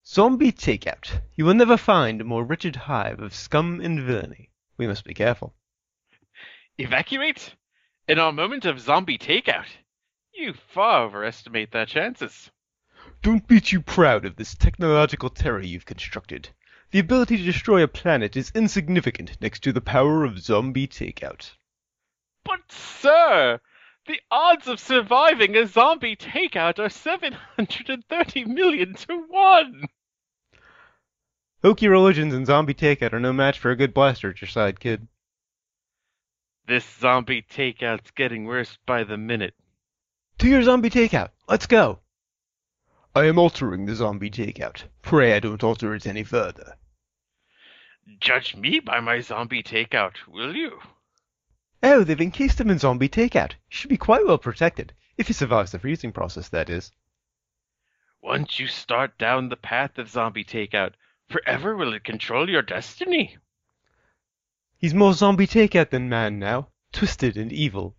Zombie takeout. You will never find a more wretched hive of scum and villainy. We must be careful. Evacuate? In our moment of zombie takeout? You far overestimate their chances. Don't be too proud of this technological terror you've constructed. The ability to destroy a planet is insignificant next to the power of zombie takeout. But, sir, the odds of surviving a zombie takeout are 730 million to 1. Hokey religions and zombie takeout are no match for a good blaster at your side, kid. This zombie takeout's getting worse by the minute. To your zombie takeout. Let's go. I am altering the zombie takeout. Pray I don't alter it any further. Judge me by my zombie takeout, will you? Oh, they've encased him in zombie takeout. He should be quite well protected. If he survives the freezing process, that is. Once you start down the path of zombie takeout, forever will it control your destiny. He's more zombie takeout than man now. Twisted and evil.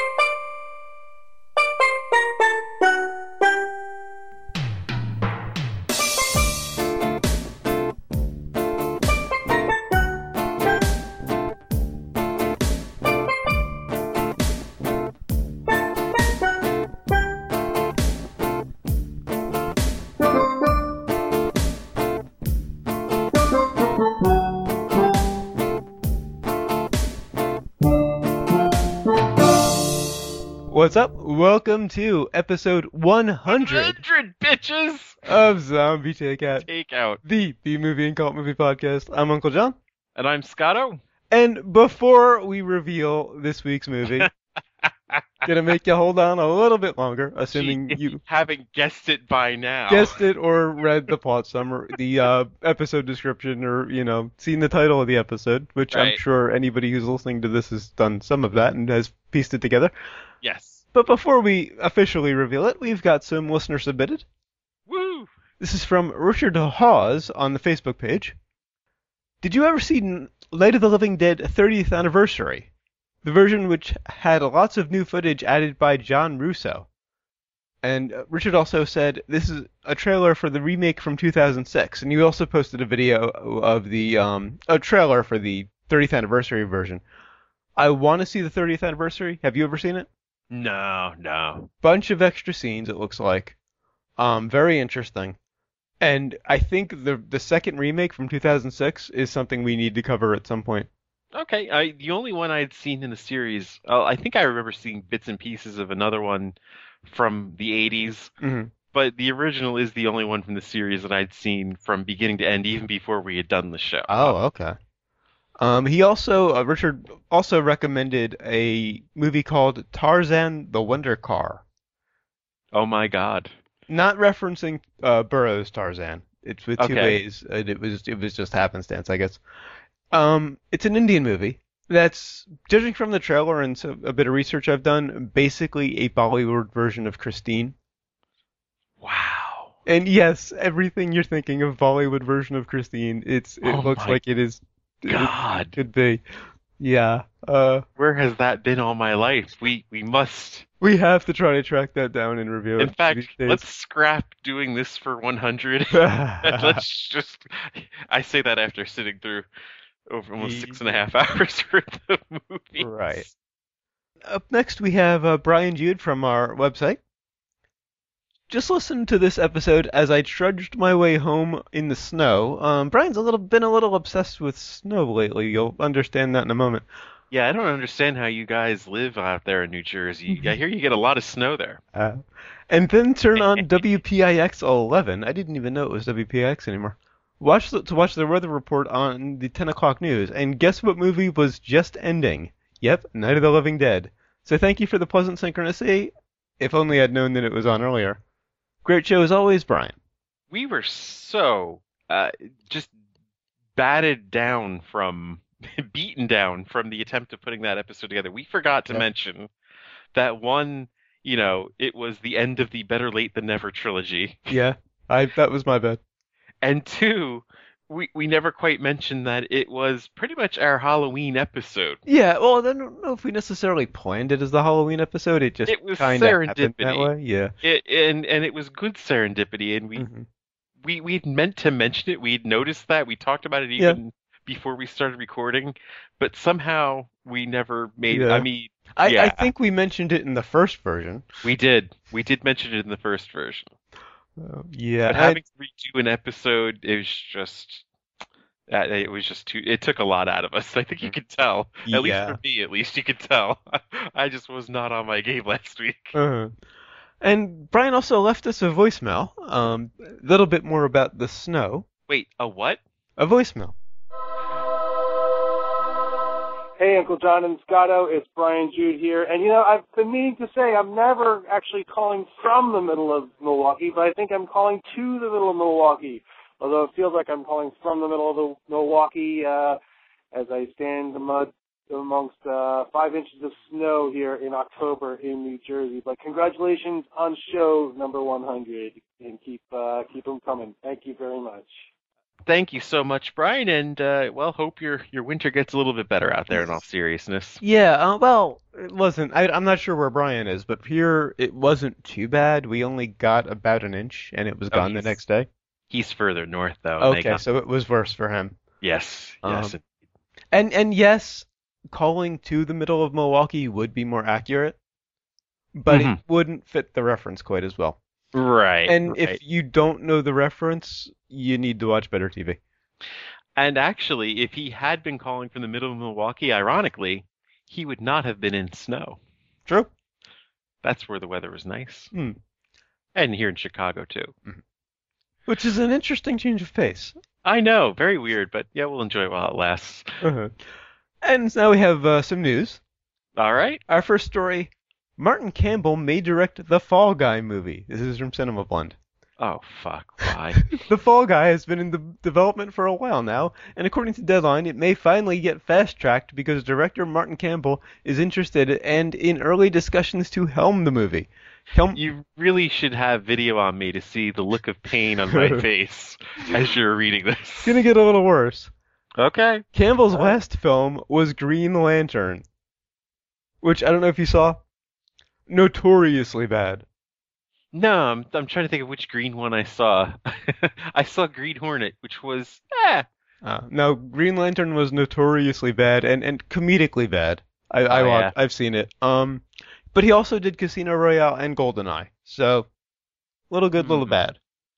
What's up? Welcome to episode 100 100 bitches of Zombie Takeout, takeout. the B-movie and cult movie podcast. I'm Uncle John. And I'm Scotto. And before we reveal this week's movie, gonna make you hold on a little bit longer, assuming Gee, if you haven't guessed it by now. guessed it or read the plot summary, the episode description, or, seen the title of the episode, which I'm Right. sure anybody who's listening to this has done some of that and has pieced it together. Yes. But before we officially reveal it, we've got some listener submitted. Woo! This is from Richard Hawes on the Facebook page. Did you ever see Night of the Living Dead 30th Anniversary? The version which had lots of new footage added by John Russo. And Richard also said this is a trailer for the remake from 2006. And you also posted a video of the a trailer for the 30th Anniversary version. I want to see the 30th Anniversary. Have you ever seen it? No. Bunch of extra scenes, it looks like. Very interesting. And I think the second remake from 2006 is something we need to cover at some point. Okay, the only one I'd seen in the series, I think I remember seeing bits and pieces of another one from the 80s, hmm but the original is the only one from the series that I'd seen from beginning to end, even before we had done the show. Oh, okay. Richard also recommended a movie called Tarzan the Wonder Car. Oh my God. Not referencing Burroughs Tarzan. It's with two Okay. A's. And it was just happenstance, I guess. It's an Indian movie that's, judging from the trailer and a bit of research I've done, basically a Bollywood version of Christine. Wow. And yes, everything you're thinking of Bollywood version of Christine, it Oh looks my like it is. It God. could be. Yeah. Where has that been all my life? We must. We have to try to track that down and review it In fact, these days. let's scrap doing this for 100. And let's just. I say that after sitting through over almost 6.5 hours worth of movies. Right. Up next, we have Brian Jude from our website. Just listen to this episode as I trudged my way home in the snow. Brian's been a little obsessed with snow lately. You'll understand that in a moment. Yeah, I don't understand how you guys live out there in New Jersey. I hear you get a lot of snow there. And then turn on WPIX 11. I didn't even know it was WPIX anymore. To watch the weather report on the 10 o'clock news. And guess what movie was just ending? Yep, Night of the Living Dead. So thank you for the pleasant synchronicity. If only I'd known that it was on earlier. Great show as always, Brian. We were so just beaten down from the attempt of putting that episode together. We forgot to Yep. mention that one, it was the end of the Better Late Than Never trilogy. Yeah, that was my bad. And two, we never quite mentioned that it was pretty much our Halloween episode. Yeah, well, I don't know if we necessarily planned it as the Halloween episode. It was kind of happened that serendipity. way. Yeah. And it was good serendipity, and Mhm. we'd meant to mention it. We'd noticed that. We talked about it Yeah, even before we started recording, but somehow we never made. I yeah. mean, I yeah, think we mentioned it in the first version. we did. We did mention it in the first version, Yeah, but having to redo an episode is just. It was just too. It took a lot out of us. I think you could tell. At least for yeah. me, at least you could tell. I just was not on my game last week. Uh-huh. And Brian also left us a voicemail. A little bit more about the snow. Wait, a what? A voicemail. Hey, Uncle John and Scotto, it's Brian Jude here. And, I've been meaning to say I'm never actually calling from the middle of Milwaukee, but I think I'm calling to the middle of Milwaukee, although it feels like I'm calling from the middle of the Milwaukee as I stand in the mud amongst 5 inches of snow here in October in New Jersey. But congratulations on show number 100, and keep them coming. Thank you very much. Thank you so much, Brian, and well, hope your winter gets a little bit better out there. In all seriousness, Yeah, well, it wasn't. I'm not sure where Brian is, but here it wasn't too bad. We only got about an inch, and it was oh, gone the next day. he's further north though. And they Okay, got, so it was worse for him. yes, yes, And yes, calling to the middle of Milwaukee would be more accurate, but it wouldn't fit the reference quite as well. right, And right. if you don't know the reference, you need to watch better TV. And actually, if he had been calling from the middle of Milwaukee, ironically, he would not have been in snow. True. That's where the weather was nice, Hmm. and here in Chicago too. Which is an interesting change of pace. I know, very weird, but yeah, we'll enjoy it while it lasts. Uh-huh. And now we have some news. All right. Our first story, Martin Campbell may direct the Fall Guy movie. This is from Cinema Blend. Oh fuck! Why? The Fall Guy has been in the development for a while now, and according to Deadline, it may finally get fast-tracked because director Martin Campbell is interested and in early discussions to helm the movie. You really should have video on me to see the look of pain on my face as you're reading this. It's gonna get a little worse. Okay. Campbell's last film was Green Lantern, which I don't know if you saw. Notoriously bad. No, I'm trying to think of which green one I saw. I saw Green Hornet, which was No, Green Lantern was notoriously bad and comedically bad. yeah. I've seen it. But he also did Casino Royale and GoldenEye. So, little good, little bad.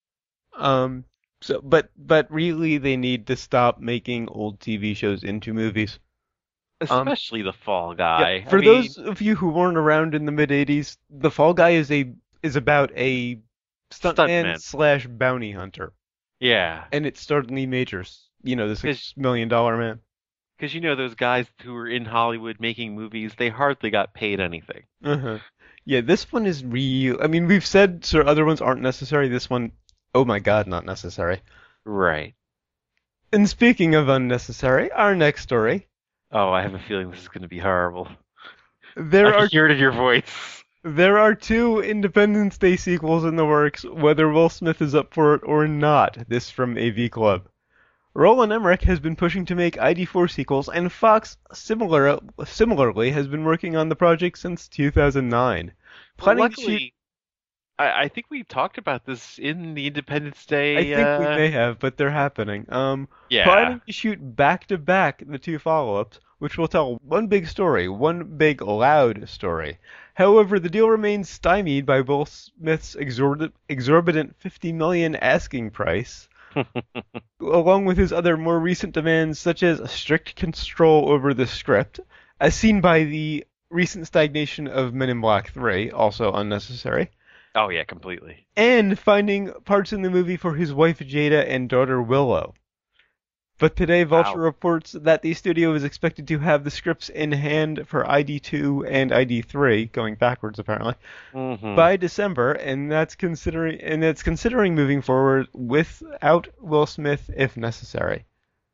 But really they need to stop making old TV shows into movies. Especially the Fall Guy. Yeah, for those of you who weren't around in the mid '80s, the Fall Guy is about a stuntman slash bounty hunter. Yeah. And it starred Lee Majors, the $6 million man. Because those guys who were in Hollywood making movies, they hardly got paid anything. Uh-huh. Yeah, this one is real. I mean, we've said other ones aren't necessary. This one, oh my God, not necessary. Right. And speaking of unnecessary, our next story. Oh, I have a feeling this is going to be horrible. I can hear it in your voice. There are 2 Independence Day sequels in the works, whether Will Smith is up for it or not. This from AV Club. Roland Emmerich has been pushing to make ID4 sequels, and Fox similarly has been working on the project since 2009. Luckily, I think we talked about this in the Independence Day. I think we may have, but they're happening. Yeah. Planning to shoot back-to-back the 2 follow-ups, which will tell one big story, one big loud story. However, the deal remains stymied by Will Smith's exorbitant $50 million asking price, along with his other more recent demands, such as strict control over the script, as seen by the recent stagnation of Men in Black 3, also unnecessary. Oh yeah, completely. And finding parts in the movie for his wife Jada and daughter Willow. But today, Vulture reports that the studio is expected to have the scripts in hand for ID2 and ID3, going backwards apparently, by December, and that's considering moving forward without Will Smith if necessary.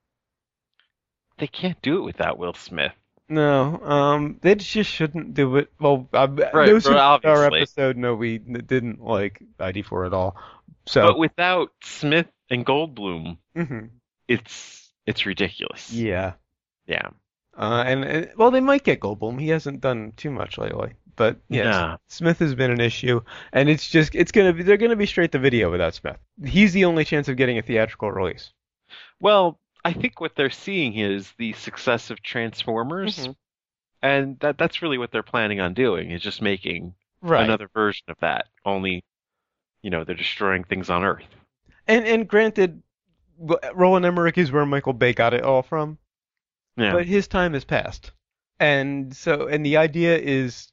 They can't do it without Will Smith. No, they just shouldn't do it. Well, right, our episode, no, we didn't like ID4 at all. So, but without Smith and Goldblum, it's ridiculous. Yeah. Yeah. And well, they might get Goldblum. He hasn't done too much lately, But yes, Nah. Smith has been an issue, and they're gonna be straight to video without Smith. He's the only chance of getting a theatrical release. Well, I think what they're seeing is the success of Transformers, Mhm. and that's really what they're planning on doing, is just making Right. another version of that. Only, they're destroying things on Earth. And granted, Roland Emmerich is where Michael Bay got it all from, Yeah. but his time has passed. And the idea is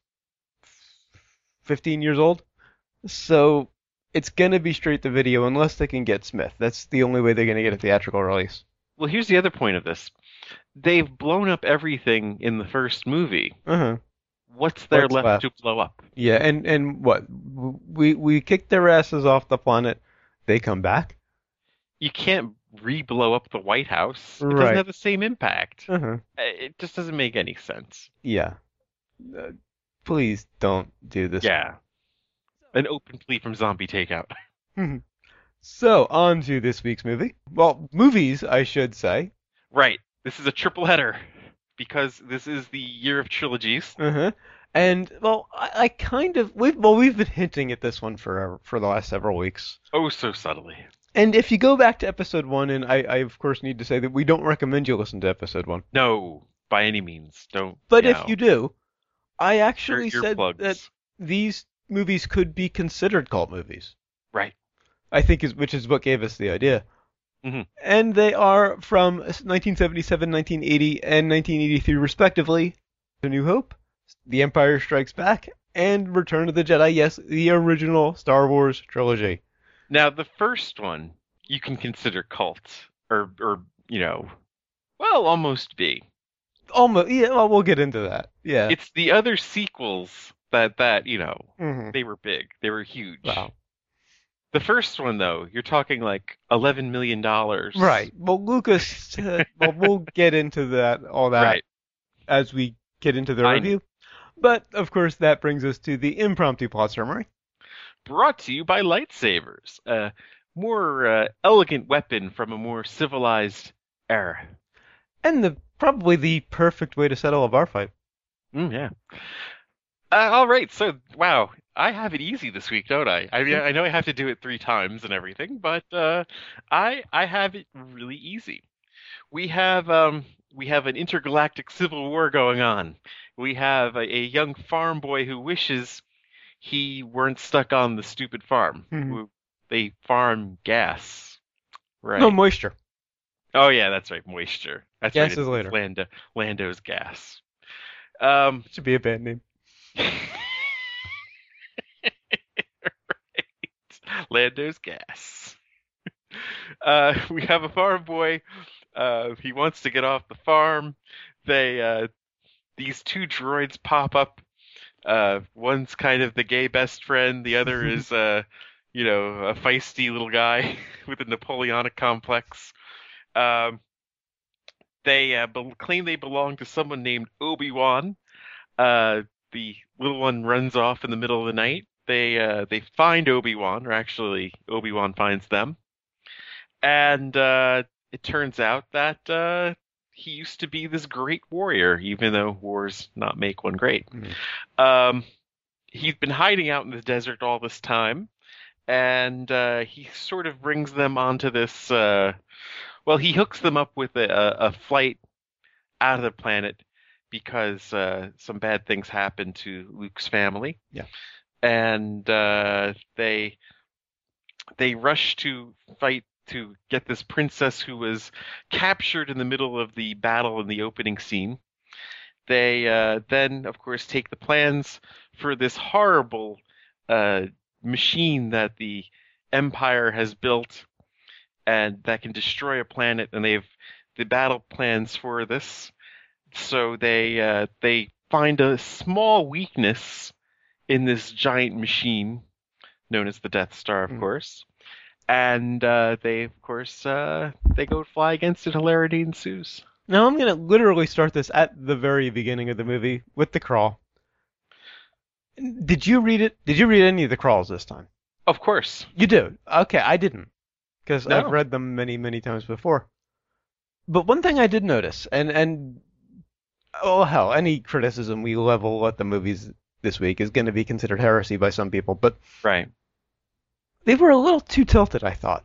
15 years old. So it's going to be straight to video unless they can get Smith. That's the only way they're going to get a theatrical release. Well, here's the other point of this. They've blown up everything in the first movie. Uh-huh. What's there What's left left? to blow up? Yeah, and what? We kicked their asses off the planet. They come back? You can't re-blow up the White House. It Right. doesn't have the same impact. Uh-huh. It just doesn't make any sense. Yeah. Please don't do this. Yeah. An open plea from Zombie Takeout. So, on to this week's movie. Well, movies, I should say. Right. This is a triple header because this is the year of trilogies. Uh-huh. And, well, I kind of... We've been hinting at this one for the last several weeks. Oh, so subtly. And if you go back to episode 1, and I of course need to say that we don't recommend you listen to episode 1. No, by any means. Don't. But no. if you do, I actually Your said plugs. that these movies could be considered cult movies. Right. I think which is what gave us the idea. Mm-hmm. And they are from 1977, 1980, and 1983 respectively. A New Hope, The Empire Strikes Back, and Return of the Jedi. Yes, the original Star Wars trilogy. Now, the first one you can consider cult, or well, almost be. Almost, yeah. Well, we'll get into that. Yeah. It's the other sequels that Mhm. they were big, they were huge. Wow. The first one, though, you're talking like $11 million. Right. Well, Lucas. Well, we'll get into all that Right. as we get into the I know. review. But of course, that brings us to the impromptu plot summary. Brought to you by lightsabers, a more elegant weapon from a more civilized era. And probably the perfect way to settle a bar fight. Yeah. All right. So, wow, I have it easy this week, don't I? I mean, I know I have to do it 3 times and everything, but I have it really easy. We have an intergalactic civil war going on. We have a young farm boy who wishes he weren't stuck on the stupid farm. Mhm. They farm gas. Right. No moisture. Oh yeah, that's right. Moisture. That's Gas right. is later. Lando's gas. Should be a band name. Right. Lando's gas. We have a farm boy. He wants to get off the farm. These 2 droids pop up. One's kind of the gay best friend. The other is, a feisty little guy with a Napoleonic complex. They claim they belong to someone named Obi-Wan. The little one runs off in the middle of the night. They find Obi-Wan, or actually Obi-Wan finds them. And it turns out that he used to be this great warrior, even though wars not make one great. Mhm. He's been hiding out in the desert all this time, and he sort of brings them onto this. He hooks them up with a flight out of the planet because some bad things happen to Luke's family. Yeah. And they rush to fight to get this princess who was captured in the middle of the battle in the opening scene. They then, of course, take the plans for this horrible machine that the Empire has built and that can destroy a planet, and they've the battle plans for this. So they find a small weakness in this giant machine known as the Death Star, of course. And they go fly against it. Hilarity ensues. Now I'm going to literally start this at the very beginning of the movie with the crawl. Did you read it? Did you read any of the crawls this time? Of course. You do? Okay, I didn't. Because No. I've read them many, many times before. But one thing I did notice, and oh hell, any criticism we level at the movies this week is going to be considered heresy by some people, but Right. they were a little too tilted, I thought.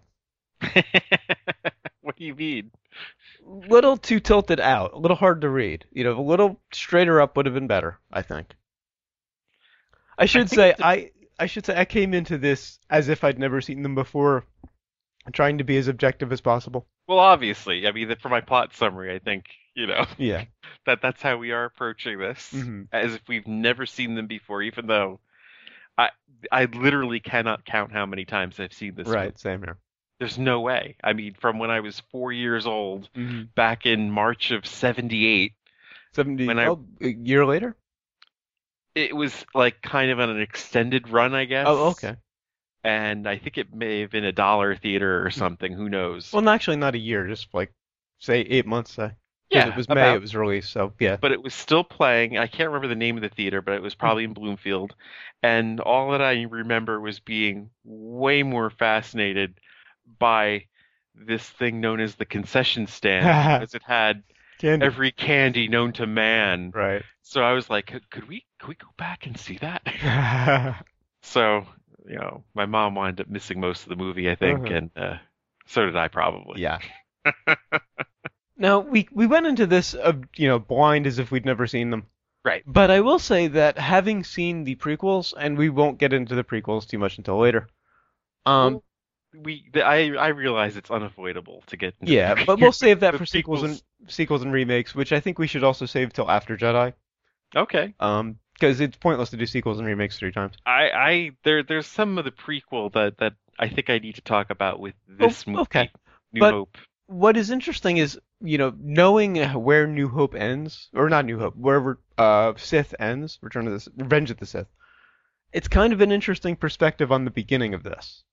What do you mean? Little too tilted out, a little hard to read. You know, a little straighter up would have been better, I think. I should say I came into this as if I'd never seen them before, trying to be as objective as possible. Well, obviously, I mean, for my plot summary, I think, Yeah. that's how we are approaching this, Mhm. as if we've never seen them before, even though I literally cannot count how many times I've seen this Right, movie. same here. There's no way. I mean, from when I was 4 years old, Mhm. back in March of '78, 70, When I- a year later? it was like kind of on an extended run, I guess. Oh, okay. And I think it may have been a dollar theater or something. Who knows? Well, actually not a year, just like, say, 8 months, say. 'Cause yeah, it was May about. it was released, so yeah. But it was still playing. I can't remember the name of the theater, but it was probably in Bloomfield. And all that I remember was being way more fascinated by this thing known as the concession stand, because it had Candy. every candy known to man. Right. So I was like, could we go back and see that? So, my mom wound up missing most of the movie, I think, Uh-huh. and so did I probably. Yeah. Now, we went into this, blind as if we'd never seen them. Right. But I will say that having seen the prequels, and we won't get into the prequels too much until later. Well, I realize it's unavoidable to get into Yeah, but we'll save that the for sequels sequels. and remakes, which I think we should also save till after Jedi. Okay. Because it's pointless to do sequels and remakes 3 times. There's some of the prequel that I think I need to talk about with this movie, okay. New But- Hope. What is interesting is, knowing where New Hope ends, or not New Hope, wherever Sith ends, Revenge of the Sith. It's kind of an interesting perspective on the beginning of this.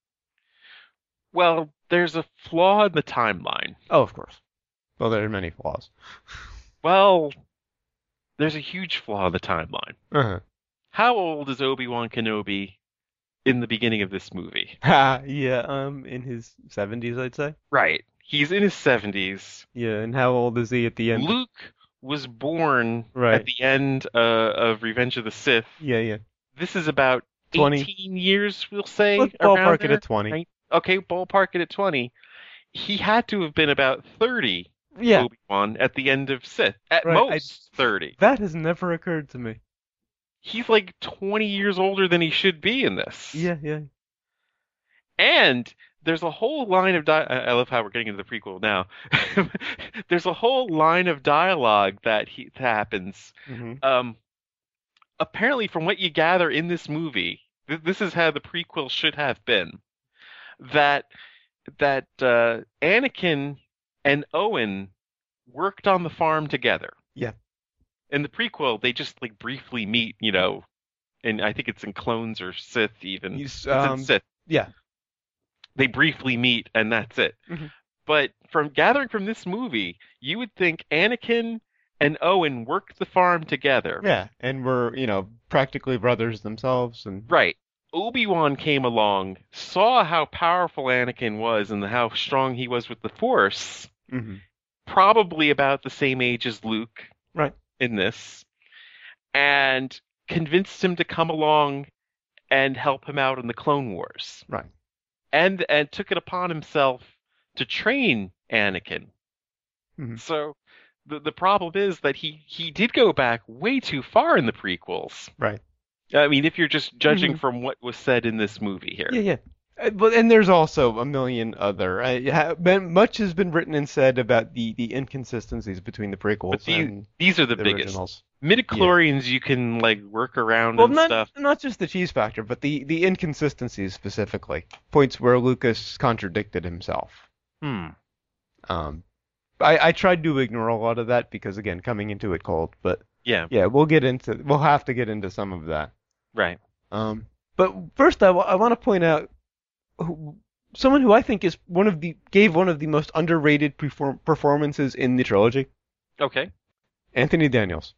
Well, there's a flaw in the timeline. Oh, of course. Well, there are many flaws. Well, there's a huge flaw in the timeline. Uh-huh. How old is Obi-Wan Kenobi in the beginning of this movie? Yeah, in his 70s, I'd say. Right. He's in his 70s. Yeah, and how old is he at the end? Luke was born Right. at the end of Revenge of the Sith. Yeah. This is about 20. 18 years, we'll say. Let's around ballpark it there. at 20. Right? Okay, ballpark it at 20. He had to have been about 30, Yeah, Obi-Wan, at the end of Sith. At Right, most 30. that has never occurred to me. He's like 20 years older than he should be in this. Yeah. And there's a whole line of I love how we're getting into the prequel now. There's a whole line of dialogue that happens. Mm-hmm. Apparently, from what you gather in this movie, this is how the prequel should have been. That Anakin and Owen worked on the farm together. Yeah. In the prequel, they just like briefly meet, and I think it's in Clones or Sith even. He's, It's in Sith. yeah. They briefly meet and that's it. Mhm. But from gathering from this movie, you would think Anakin and Owen worked the farm together. Yeah, and we're, practically brothers themselves, and Right. Obi-Wan came along, saw how powerful Anakin was and how strong he was with the Force, Mhm. probably about the same age as Luke Right. in this, and convinced him to come along and help him out in the Clone Wars. Right. And took it upon himself to train Anakin. Mhm. So the problem is that he did go back way too far in the prequels. Right. I mean, if you're just judging from what was said in this movie here. Yeah. And there's also a million other. Much has been written and said about the inconsistencies between the prequels But and these are the the biggest. originals. Midichlorians you can like work around Well, and not stuff. not just the cheese factor, but the inconsistencies specifically. Points where Lucas contradicted himself. I tried to ignore a lot of that because, again, coming into it cold. But Yeah, yeah, we'll have to get into some of that. right. But first, I want to point out someone who I think is gave one of the most underrated performances in the trilogy. Okay. Anthony Daniels.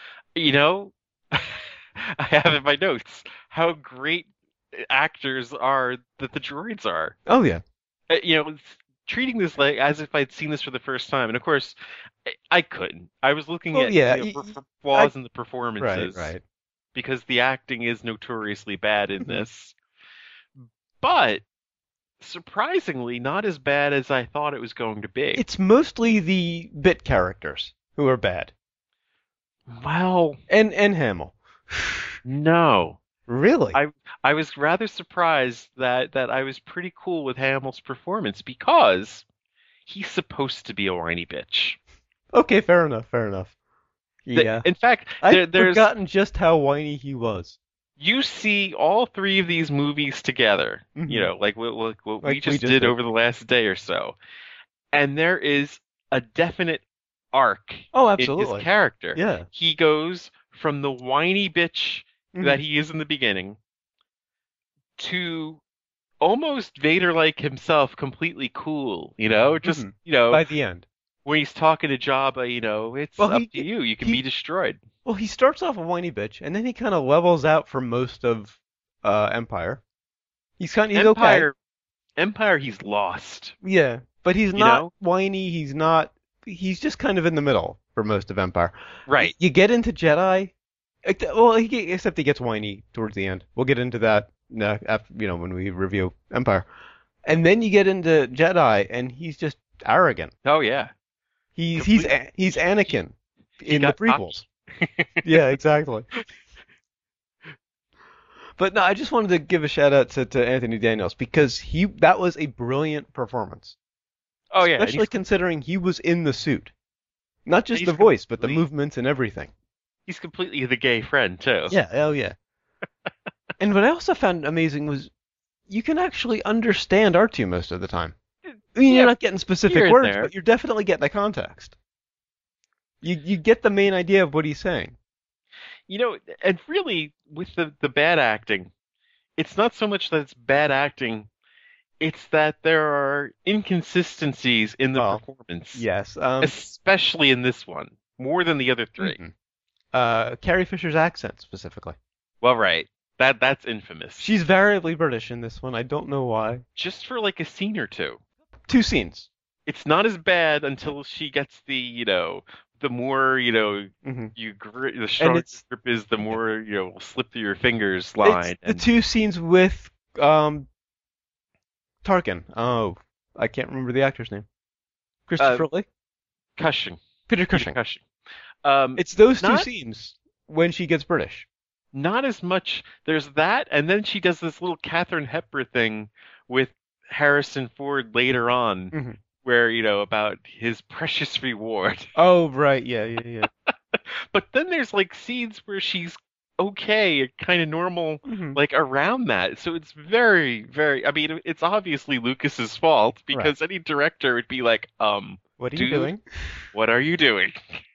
I have in my notes how great actors are that the droids are. Oh yeah. Treating this like as if I'd seen this for the first time, and of course, I couldn't. I was looking Well, at yeah, for flaws in the performances, Right. because the acting is notoriously bad in this. But surprisingly, not as bad as I thought it was going to be. It's mostly the bit characters who are bad. Well, And Hamill. no. Really? I was rather surprised that I was pretty cool with Hamill's performance because he's supposed to be a whiny bitch. Okay, fair enough. Yeah. In fact, I'd there's forgotten just how whiny he was. you see all three of these movies together, Mhm. you know, like what we Like we just just did did. over the last day or so. And there is a definite arc Oh, in absolutely. his character. Yeah. He goes from the whiny bitch Mhm. that he is in the beginning to almost Vader-like himself, completely cool, you know? Just, Mhm. you know, By the end. when he's talking to Jabba, you know, it's Well, up he- to you. You can he- be destroyed. Well, he starts off a whiny bitch, and then he kind of levels out for most of Empire. He's okay. Empire, he's lost. Yeah, but he's You not know? whiny. He's just kind of in the middle for most of Empire. Right. You get into Jedi. Well, except he gets whiny towards the end. We'll get into that after, when we review Empire. And then you get into Jedi, and he's just arrogant. Oh, yeah. He's Anakin in the got prequels. Yeah, exactly. But no, I just wanted to give a shout out to Anthony Daniels because that was a brilliant performance. Oh, yeah. and Especially considering he was in the suit. Not just he's the voice, but the completely- movements and everything. he's completely the gay friend, too. Yeah, hell yeah. And what I also found amazing was you can actually understand R2 most of the time. I mean, Yeah, you're not getting specific here and words, there. but you're definitely getting the context. You get the main idea of what he's saying. You know, and really, with the bad acting, it's not so much that it's bad acting, it's that there are inconsistencies in the Oh, performance. Yes. Especially in this one, more than the other three. Carrie Fisher's accent specifically. Well, right. That's infamous. She's variably British in this one. I don't know why. Just for like a scene or two. 2 scenes. It's not as bad until she gets the more, Mhm. the stronger it's- grip is, the more, will slip through your fingers line. It's the 2 scenes with Tarkin. Oh, I can't remember the actor's name. Christopher Lee? Cushing. Peter Peter Cushing. Cushing. It's those 2 not- scenes when she gets British. Not as much. There's that, and then she does this little Katharine Hepburn thing with Harrison Ford later on, Mhm. where, about his precious reward. Oh, right. Yeah. But then there's like scenes where she's okay, kind of normal, Mhm. like around that. So it's very, very. I mean, it's obviously Lucas's fault because any director would be like, What are you dude, doing? what are you doing?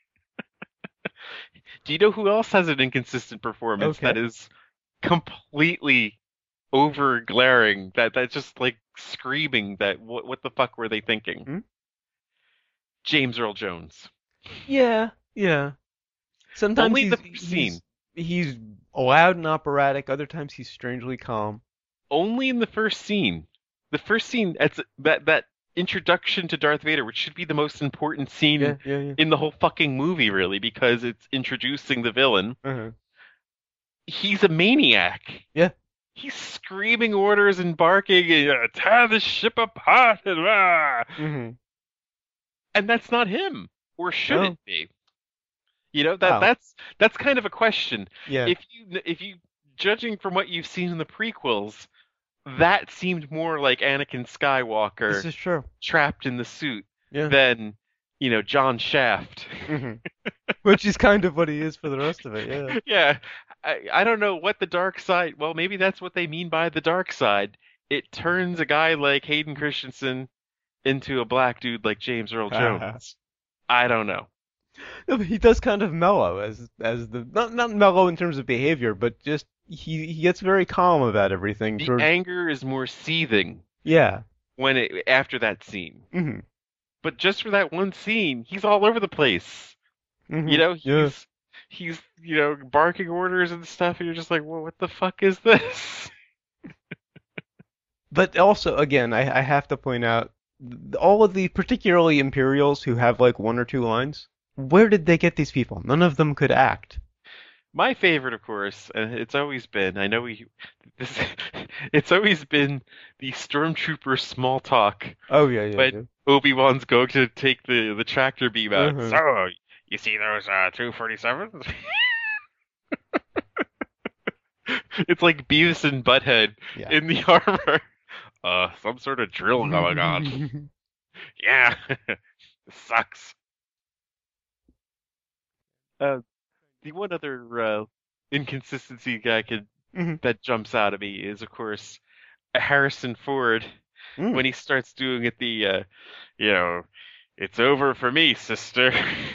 Do you know who else has an inconsistent performance Okay. that is completely over glaring? That's just like screaming that what the fuck were they thinking? Hmm? James Earl Jones. Yeah. Sometimes Only the first scene. He's loud and operatic. Other times he's strangely calm. Only in the first scene. The first scene, it's that introduction to Darth Vader, which should be the most important scene Yeah. in the whole fucking movie, really, because it's introducing the villain. Uh-huh. He's a maniac. Yeah. He's screaming orders and barking, tear the ship apart, and rah! Mhm. And that's not him, or should No. it be? Wow. That's kind of a question. Yeah. If you judging from what you've seen in the prequels, that seemed more like Anakin Skywalker This is true. trapped in the suit Yeah. than John Shaft. Mhm. Which is kind of what he is for the rest of it. Yeah. Yeah, I don't know what the dark side. Well, maybe that's what they mean by the dark side. It turns a guy like Hayden Christensen into a black dude like James Earl Jones. I don't know. No, but he does kind of mellow as the not mellow in terms of behavior, but just he gets very calm about everything. The anger is more seething Yeah. after that scene. Mm-hmm. But just for that one scene, he's all over the place. Mm-hmm. He's barking orders and stuff, and you're just like, well, what the fuck is this? But also, again, I have to point out all of the particularly Imperials who have like 1 or 2 lines. Where did they get these people? None of them could act. My favorite, of course, and it's always been. I know this. It's always been the stormtrooper small talk Oh yeah, yeah, when yeah. Obi-Wan's going to take the tractor beam out. Uh-huh. So, you see those 247s? It's like Beavis and Butthead Yeah. in the armor. Some sort of drill going on. Yeah, this sucks. Uh, the one other inconsistency Mhm. that jumps out at me is, of course, Harrison Ford Mm. when he starts doing it. You know, it's over for me, sister.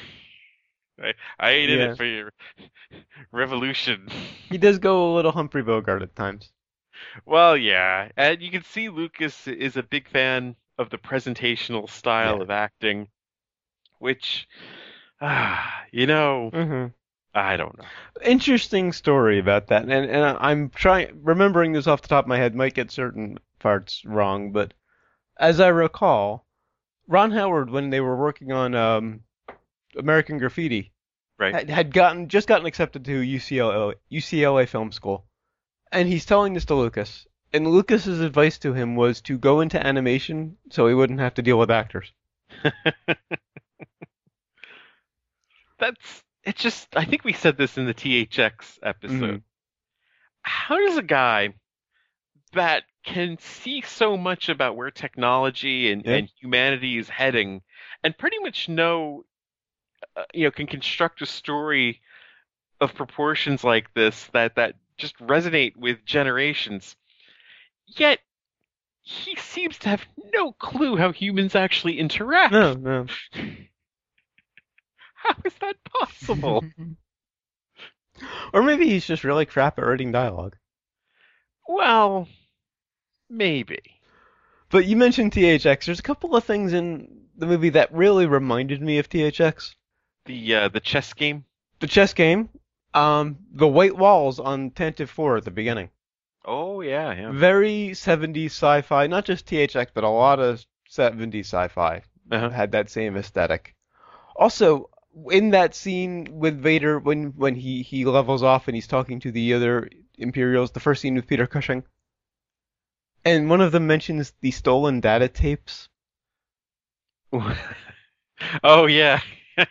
I ain't in it Yeah. for your revolution. He does go a little Humphrey Bogart at times. Well, yeah, and you can see Lucas is a big fan of the presentational style Yeah. of acting, which, you know, Mhm. I don't know. Interesting story about that, and I'm trying remembering this off the top of my head. Might get certain parts wrong, but as I recall, Ron Howard, when they were working on American Graffiti, Right? had gotten accepted to UCLA Film School, and he's telling this to Lucas. And Lucas's advice to him was to go into animation so he wouldn't have to deal with actors. It's just, I think we said this in the THX Mm. episode. How does a guy that can see so much about where technology Yeah. and humanity is heading and pretty much know, can construct a story of proportions like this that just resonate with generations, yet he seems to have no clue how humans actually interact. No, no. How is that possible? Or maybe he's just really crap at writing dialogue. Well, maybe. But you mentioned THX. There's a couple of things in the movie that really reminded me of THX. The chess game. The chess game, the white walls on Tantive 4 at the beginning. Oh yeah, yeah. Very 70s sci-fi, not just THX, but a lot of 70s sci-fi Uh-huh. had that same aesthetic. Also, in that scene with Vader, when he levels off and he's talking to the other Imperials, the first scene with Peter Cushing, and one of them mentions the stolen data tapes. Oh yeah.